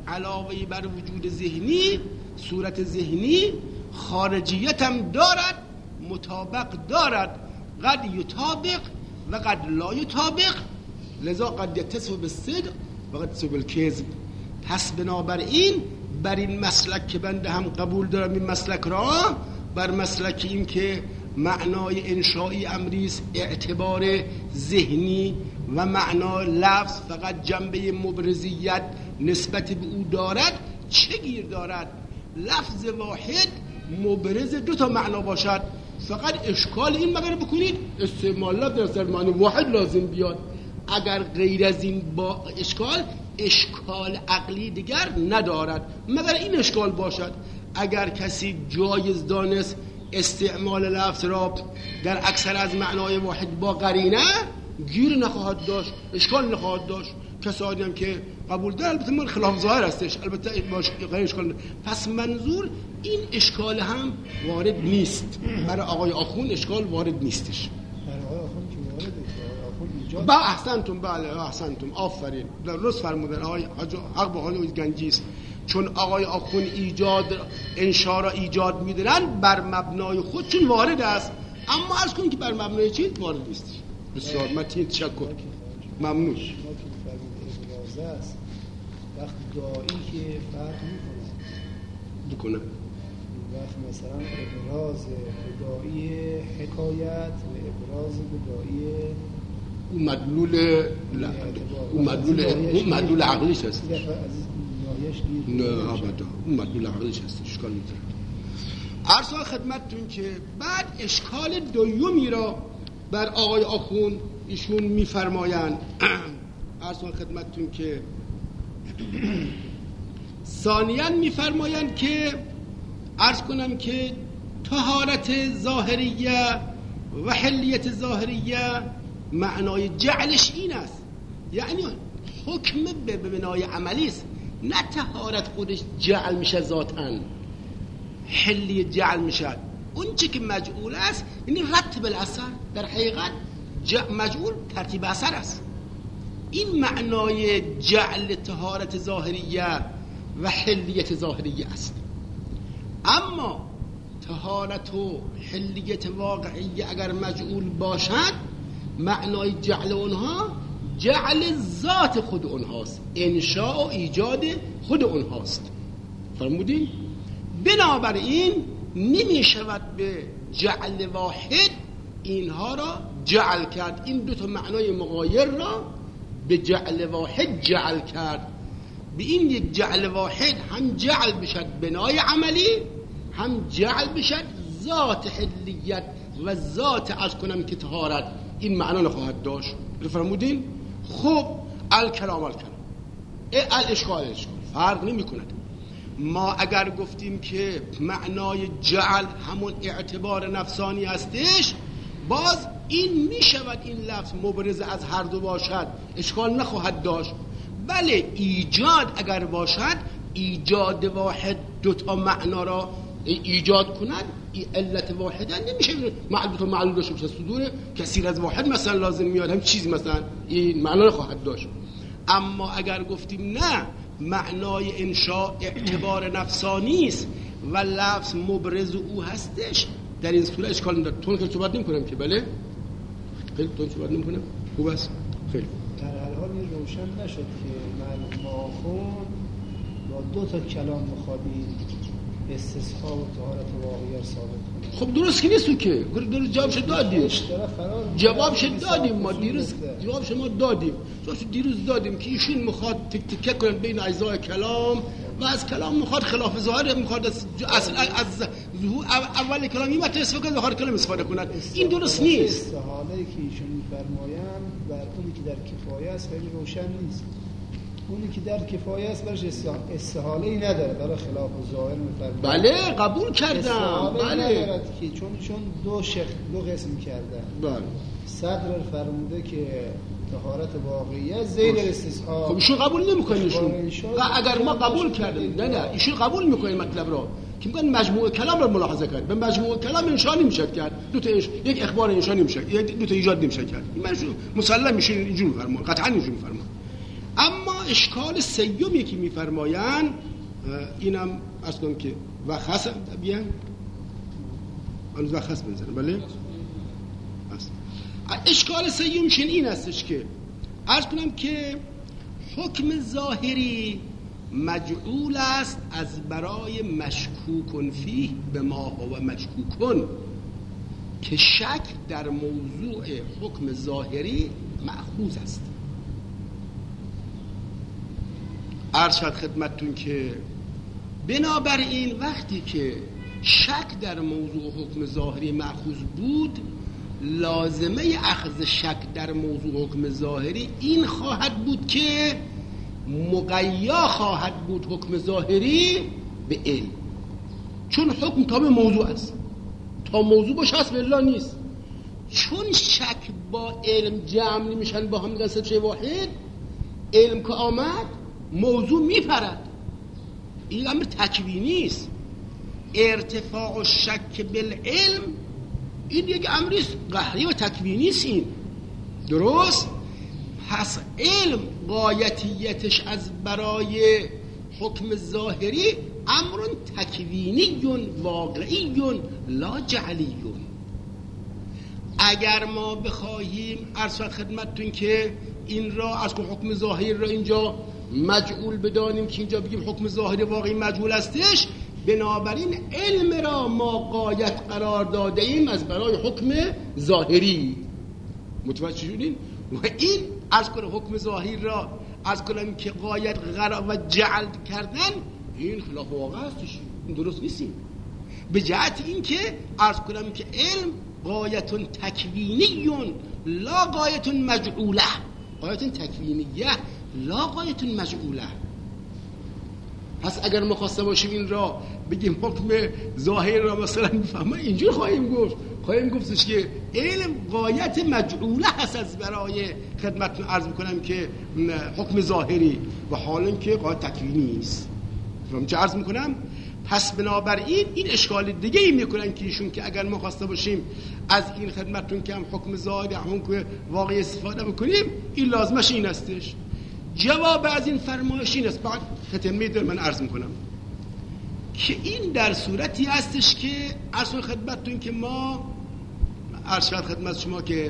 S1: علاوه بر وجود ذهنی، صورت ذهنی خارجیت هم دارد، مطابق دارد، قد یطابق و قد لا یطابق، لذا قد یتصف بالصدق و قد یتصف بالکذب. پس بنابراین بر این مسلک که بنده هم قبول دارم، این مسلک را بر مسلک این که معنای انشایی امریست اعتبار ذهنی و معنا لفظ فقط جنبه مبرزیت نسبت به او دارد، چه گیر دارد؟ لفظ واحد مبرز دو تا معنا باشد، فقط اشکال این مگر بکنید استعمال لفظ در معنی واحد لازم بیاد. اگر غیر از این با اشکال اشکال عقلی دیگر ندارد مگر این اشکال باشد. اگر کسی جایز دانست استعمال لفظ را در اکثر از معنای واحد با قرینه، گیر نخواهد داشت، اشکال نخواهد داشت. کسانی هم که قبول دارن، البته من خلاف ظاهر هستش، البته غیر اشکال. پس منظور این اشکال هم وارد نیست، برای آقای آخوند اشکال وارد نیستش.
S2: برای آقای آخوند که وارده، آخوند ایجاد.
S1: با احسنتم، بله احسنتم، آفرین، درست فرمودن آقای حق با حال گنجی است. چون آقای آخوند ایجاد انشا را ایجاد میدونن بر مبنای خودشون وارد است، اما عرض کنید که بر مبنای چی وارد نیست. بسیار متین، تشکر، ممنون.
S2: ابراز است وقت دایی که فرق میکنه
S1: بکنه
S2: وقت مثلا ابراز بدایی حکایت و ابراز بدایی
S1: اون مدلول لا اون مدلول اون مدلول عقلیش هست. نه ابدا اون مدلول عقلیش هست، اشکال نداره. عرض خدمتتون که بعد اشکال دومی را بر آقای آخوند ایشون میفرمایند. عرض خدمتتون که ثانیاً میفرمایند که عرض کنم که طهارت ظاهریه و حلیت ظاهریه معنای جعلش این است، یعنی حکم به بنای عملی است، نه طهارت خودش جعل میشه ذاتاً، حلی جعل میشه. اون چی که مجعول است یعنی رتب الاثر، در حقیقت مجعول ترتیب اثر است. این معنای جعل طهارت ظاهریه و حلیت ظاهریه است. اما طهارت و حلیت واقعیه اگر مجعول باشد، معنای جعل اونها جعل ذات خود اونهاست، انشاء و ایجاد خود اونهاست. فرمودین؟ بنابراین نمی شود به جعل واحد اینها را جعل کرد، این دو تا معنای مغایر را به جعل واحد جعل کرد. به این یک جعل واحد هم جعل بشد بنای عملی، هم جعل بشد ذات حلیت و ذات از کنم که طهارت. این معنا نخواهد داشت. فرمودین؟ خب الکلام الکلام الاشکال الاشکال فرق نمی کند. ما اگر گفتیم که معنای جعل همون اعتبار نفسانی هستش، باز این می شود این لفظ مبرز از هر دو باشد، اشکال نخواهد داشت. بله ایجاد اگر باشد، ایجاد واحد دوتا معنا را ایجاد کند، این علت واحده نمیشه معلوم دوتا معلوم داشته باشه. صدور کثیر از واحد مثلا لازم میاد، هم چیزی مثلا این معنا نخواهد داشت. اما اگر گفتیم نه، معنای انشاء اعتبار نفسانی است و لفظ مبرز او هستش، در این صورت اشکال نداره. تون که صحبت نمی‌کنم که بله خیلی تون صحبت نمی‌کنم، خوب است. خیلی
S2: در هر حال روشن نشد که معلوم آخوند با دو تا کلام مخابی استصحاب و طهارت واقعی ثابت کنه.
S1: خب درست که نیست که درست جوابش دادیم، جوابش دادیم ما دیروز، جوابش ما دادیم جوابش دیروز دادیم که ایشون میخواد تک تکه کنن بین اجزای کلام و از کلام میخواد خلاف ظاهر، میخواد از اصل از ظهور اول کلام این متن استفاده کنه، آخر کلام استفاده کنن. این درست نیست.
S2: حالا که ایشون میفرمایند بر اونی که در کفایه است خیلی روشن نیست. اونی که در کفایه است برش استحاله‌ای نداره، برای خلاف ظاهر میفرمایند.
S1: بله قبول کردم، بله
S2: ندارد که چون چون دو شق دو قسم کردن.
S1: بله
S2: صدر فرموده که طهارت واقعیه زیر استصحاب.
S1: خب ایشون قبول نمی‌کنه ایشون. اگر ما قبول کردیم نه نه ایشون قبول می‌کنه مطلب رو که میگن مجموعه کلام رو ملاحظه کرد، به مجموعه کلام انشاء نمیشه کرد، دو تا اش... یک اخبار انشاء نمیشه، یک دو تا ایجاد نمیشه کرد. من مسلم میشه اینجوری فرمان، قطعا اینجوری فرمان. اما اشکال سیومی که میفرمایند، اینم از کنم که وخص بیان آن وخص بنزنم. بله اشکال سیومشون این استش که عرض کنم که حکم ظاهری مجعول است از برای مشکوکن فیه به ما هو مشکوکن، که شک در موضوع حکم ظاهری مأخوذ است. عرض شد خدمتتون که بنابراین وقتی که شک در موضوع حکم ظاهری مأخوذ بود، لازمه اخذ شک در موضوع حکم ظاهری این خواهد بود که مقیا خواهد بود حکم ظاهری به علم، چون حکم تابع موضوع است. تا موضوع باشه اصل الله نیست. چون شک با علم جمع نمیشن با هم قصد چه واحد، علم که آمد موضوع میپرد. این امر تکوینی است. ارتفاع شک بالعلم این یک امری قهری و تکوینی است. این درست؟ پس علم غایتیتش از برای حکم ظاهری امر تکوینی واقعی لا جعلی. اگر ما بخواهیم عرض خدمتتون که این را از حکم ظاهری را اینجا مجعول بدانیم که اینجا بگیم حکم ظاهری واقعی مجعول استش، بنابراین علم را ما غایت قرار داده ایم از برای حکم ظاهری. متوجه شدین؟ و این از کنه حکم ظاهری را از کنم که غایت قرار و جعل کردن، این خلاف واقع هستش، این درست نیستیم. به جهت این که عرض کنم که علم غایت تکوینی لا غایت مجعوله، غایت تکوینیه لا غایت مجعوله. پس اگر ما خواسته باشیم این را بگیم حکم ظاهر را مثلا میفهمه، اینجور خواهیم گفت خواهیم گفتش که علم غایت مجعوله هست از برای خدمتتون عرض میکنم که حکم ظاهری، و حال این که غایت تکوینی است. فهم چه عرض میکنم؟ پس بنابراین این اشکال دیگه ای میکنن که ایشون که اگر ما خواسته باشیم از این خدمتتون که هم حکم ظاهری همون که واقعی استفاده بکنیم، این لازمش این استش. جواب از این فرمایش این است، بعد ختمه در من عرض میکنم که این در صورتی هستش که عرض خدمتتون که ما عرض خدمت شما که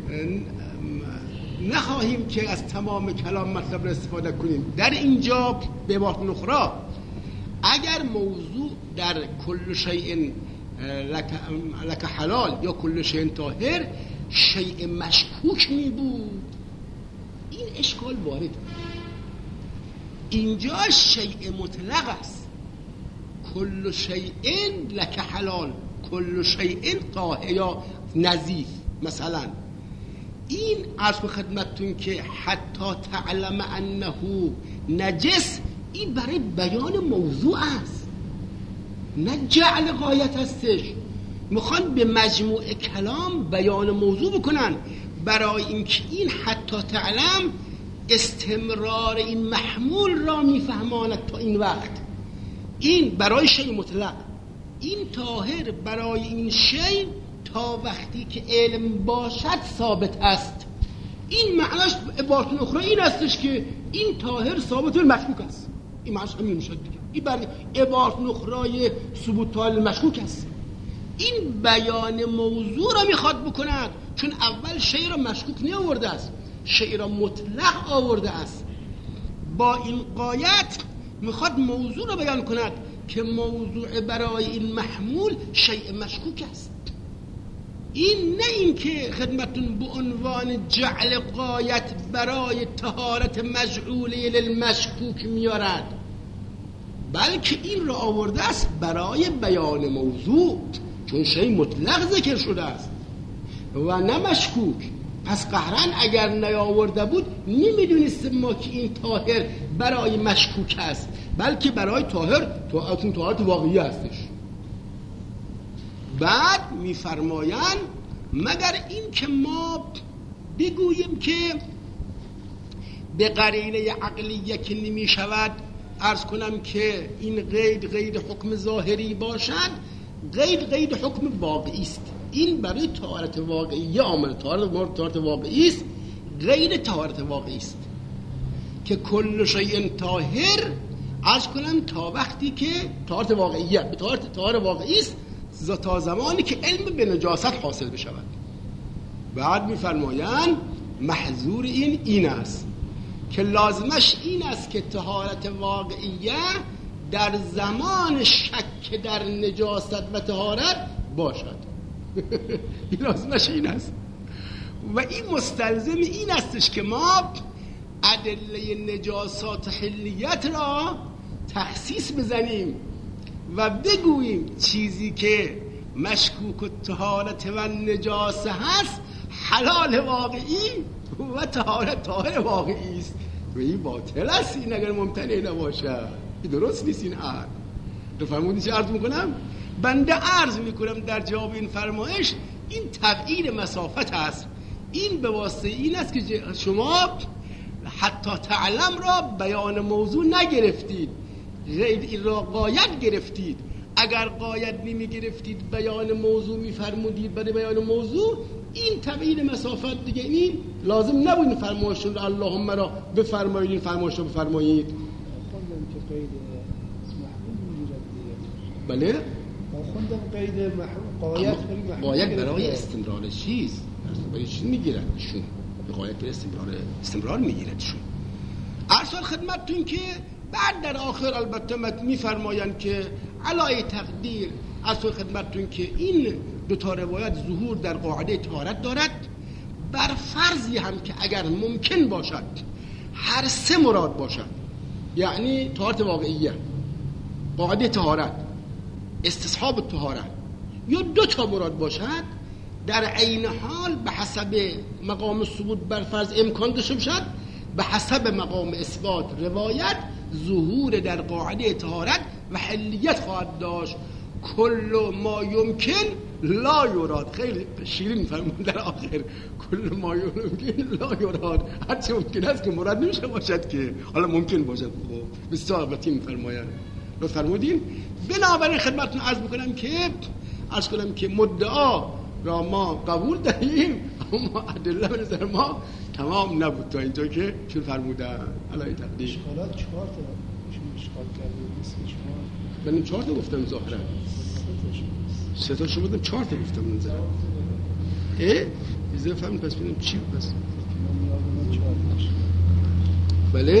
S1: نخواهیم که از تمام کلام مطلب را استفاده کنیم. در اینجا به عبارت اخرى اگر موضوع در کل شیء لک حلال یا کل شیء طاهر شیء مشکوک می بود، این اشکال وارد. اینجا شیء مطلق است، کل شیء لک حلال، کل شیء طاهر یا نظیف. مثلا این عرض خدمتتون که حتی تعلم انه نجس، این برای بیان موضوع است، نه جعل غایت هستش. میخوان به مجموع کلام بیان موضوع بکنن، برای اینکه این حتی تعلم استمرار این محمول را میفهماند تا این وقت. این برای شیء مطلق، این طاهر برای این شیء تا وقتی که علم باشد ثابت است. این معناش عبارت اخرى این استش که این طاهر ثابت المشکوک است. این معناش همین میشه دیگه. این برای عبارت اخرى ثبوت طاهر المشکوک است. این بیان موضوع را میخواد بکند، چون اول شیء را مشکوک نی آورده است، شیء را مطلق آورده است. با این غایت میخواد موضوع را بیان کند که موضوع برای این محمول شیء مشکوک است. این نه این که خدمتون به عنوان جعل غایت برای طهارت مجعوله للمشکوک میارد، بلکه این را آورده است برای بیان موضوع، چون شیء مطلق ذکر شده است و نه مشکوک. پس قهرن اگر نیاورده بود نمیدونستیم ما که این طاهر برای مشکوک است، بلکه برای طاهر طاهر طاهرت واقعی هستش. بعد میفرمایند مگر این که ما بگوییم که به قرینه عقلیه که نمی شود عرض کنم که این قید قید حکم ظاهری باشد، قید قید حکم واقعی است. این برای طهارت واقعی آمده، طهارت طهارت واقعی است، غیر طهارت واقعی است. که کل شیء طاهر، عرض کنم تا وقتی که طهارت واقعیه به طهارت طهار واقعی است، تا زمانی که علم به نجاست حاصل بشود. بعد میفرمایند محظور این این است که لازمش این است که طهارت واقعیه در زمان شک در نجاست و طهارت باشد. این لازمش این است و این مستلزم این استش که ما ادله نجاسات حلیت را تخصیص بزنیم و بگوییم چیزی که مشکوک و طهارت و نجاسه هست حلال واقعی و طهارت طاهر واقعی است و این باطل است این اگر ممتنع نباشه. این درست نیست. این عرض تو فرمودین چه عرض میکنم؟ بنده عرض میکنم در جواب این فرمایش این تبعید مسافت است. این به واسطه این است که شما حتی تعلم را بیان موضوع نگرفتید، این را غایت گرفتید. اگر غایت نمی گرفتید بیان موضوع میفرمودید برای بیان موضوع، این تبعید مسافت دیگه این لازم نبود این فرمایشون را اللهم را بفرمایید، این فرمایش را بفرمایید.
S2: خوندم که قید محمول میگیرد دیگه.
S1: بله؟
S2: خوندم قید محمول غایت برای محمول
S1: غایت برای استمرار چیز برای چی میگیردشون؟ غایت برای استمرار استمرار میگیردشون. ارسال خدمتتون که بعد در آخر البته میفرمایند که علای تقدیر ارسال خدمتتون که این دو تا روایت ظهور در قاعده طهارت دارد، بر فرضی هم که اگر ممکن باشد هر سه مراد باشد، یعنی طهارت واقعیه، قاعده طهارت، استصحاب طهارت، یا دو تا مراد باشد، در عین حال به حسب مقام ثبوت بر فرض امکان داشته باشد، به حسب مقام اثبات روایت ظهور در قاعده طهارت و حلیت خواهد داشت. کل ما یمکن لا یراد. خیلی شیرین فرمون در آخر، کل ما یمکن لا یراد، هرچی ممکن است که مراد نمیشه باشد که حالا ممکن باشد. خب بسیار البته میفرمایند لطف فرمودین. بنابراین خدمتتون عرض میکنم که عرض کنم که مدعا را ما قبول داریم، اما ادله به نظر ما تمام نبود تا اینجا که چون فرمودن علای تقدیر.
S2: اشکالات چهار تا شما اشکال کردید مثل شما.
S1: من چهار تا گفتم ظاهرا. سه تا شما بودم چهار تا گفتم من زدم. اه؟ ایزه فهمید پس ببینم چی بود پس.
S2: من یادم چهار تا.
S1: بله؟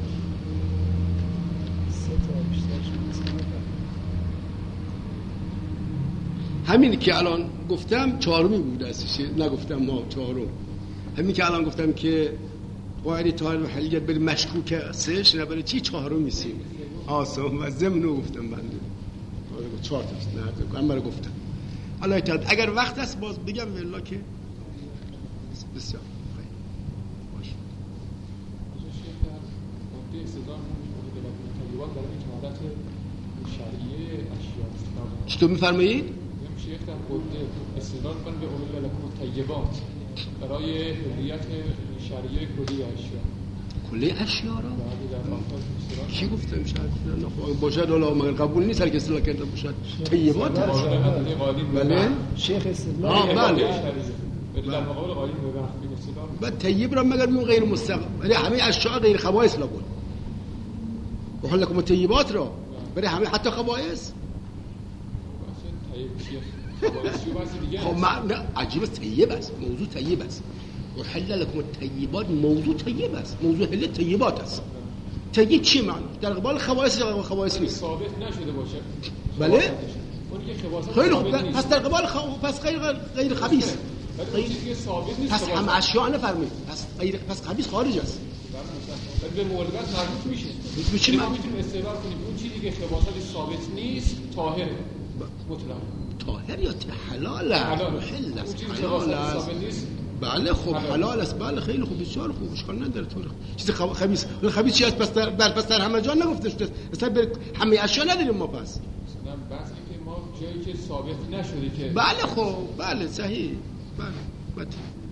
S2: سه تا بیشتر شما
S1: همینی که الان گفتم چهارمی بود ازش، نگفتم ما چهارم. همین که الان گفتم که قاعده طهارت و حلیت برای مشکوک سهش نه برای چی چهارم میسیم آسان و ضمن گفتم بنده چهار تا است نه من برای گفتم. الله تعالی اگر وقت است باز بگم والله که بسیار خیلی باشه.
S4: نکته استدلال مطالبات برای طهارت شرعیه اشیاء استفاده.
S1: چطور می‌فرمایید؟
S4: شیخ در قده استدلال کن به اولو لکم طیبات برای حلیت شرعیه کلی اشیاء.
S1: کلی اشیاء را؟ کی گفتم شاید باشد حالا مگر قبول نیست هر کسی اصطلاح کرده باشد طیبات هست. بله
S2: شیخ استدلال
S1: بله
S4: در مقابل قالی به استدلال
S1: و طیب را مگر بیون غیر مستقیم همه اشیاء غیر خبائث لا بود بحال لكم طیبات را برای همه حتی خبائث. خب نه عجیب است، طیب است، موضوع طیب است. و حل لكم الطیبات موضوع طیب است، موضوع حل طیبات است. طیب چی معنی؟ در قبال خبائث یا خبائث نیست؟
S4: ثابت نشده باشه.
S1: بله؟ خیلی خوب پس در قبال خ... پس غیر غیر خبیث. پس هم اشیاء نفرمایید. پس غیر پس خبیث خارج است.
S4: به موردات مربوط میشه.
S1: میشه
S4: ما میتونیم استدلال کنیم اون چیزی که خباثت ثابت نیست طاهره. مطلق.
S1: طاهر یا حلال حل است حلال است. بله خب حلال است. بله خیلی خوب بسیار خوب اشکال نداره. تو چیز خبیث خبیث چی است پس در در پس در همه جا نگفته شده اصلا همه اشیا نداریم ما پس.
S4: مثلا بحثی که ما جایی که ثابت نشده که
S1: بله خب بله صحیح بله بله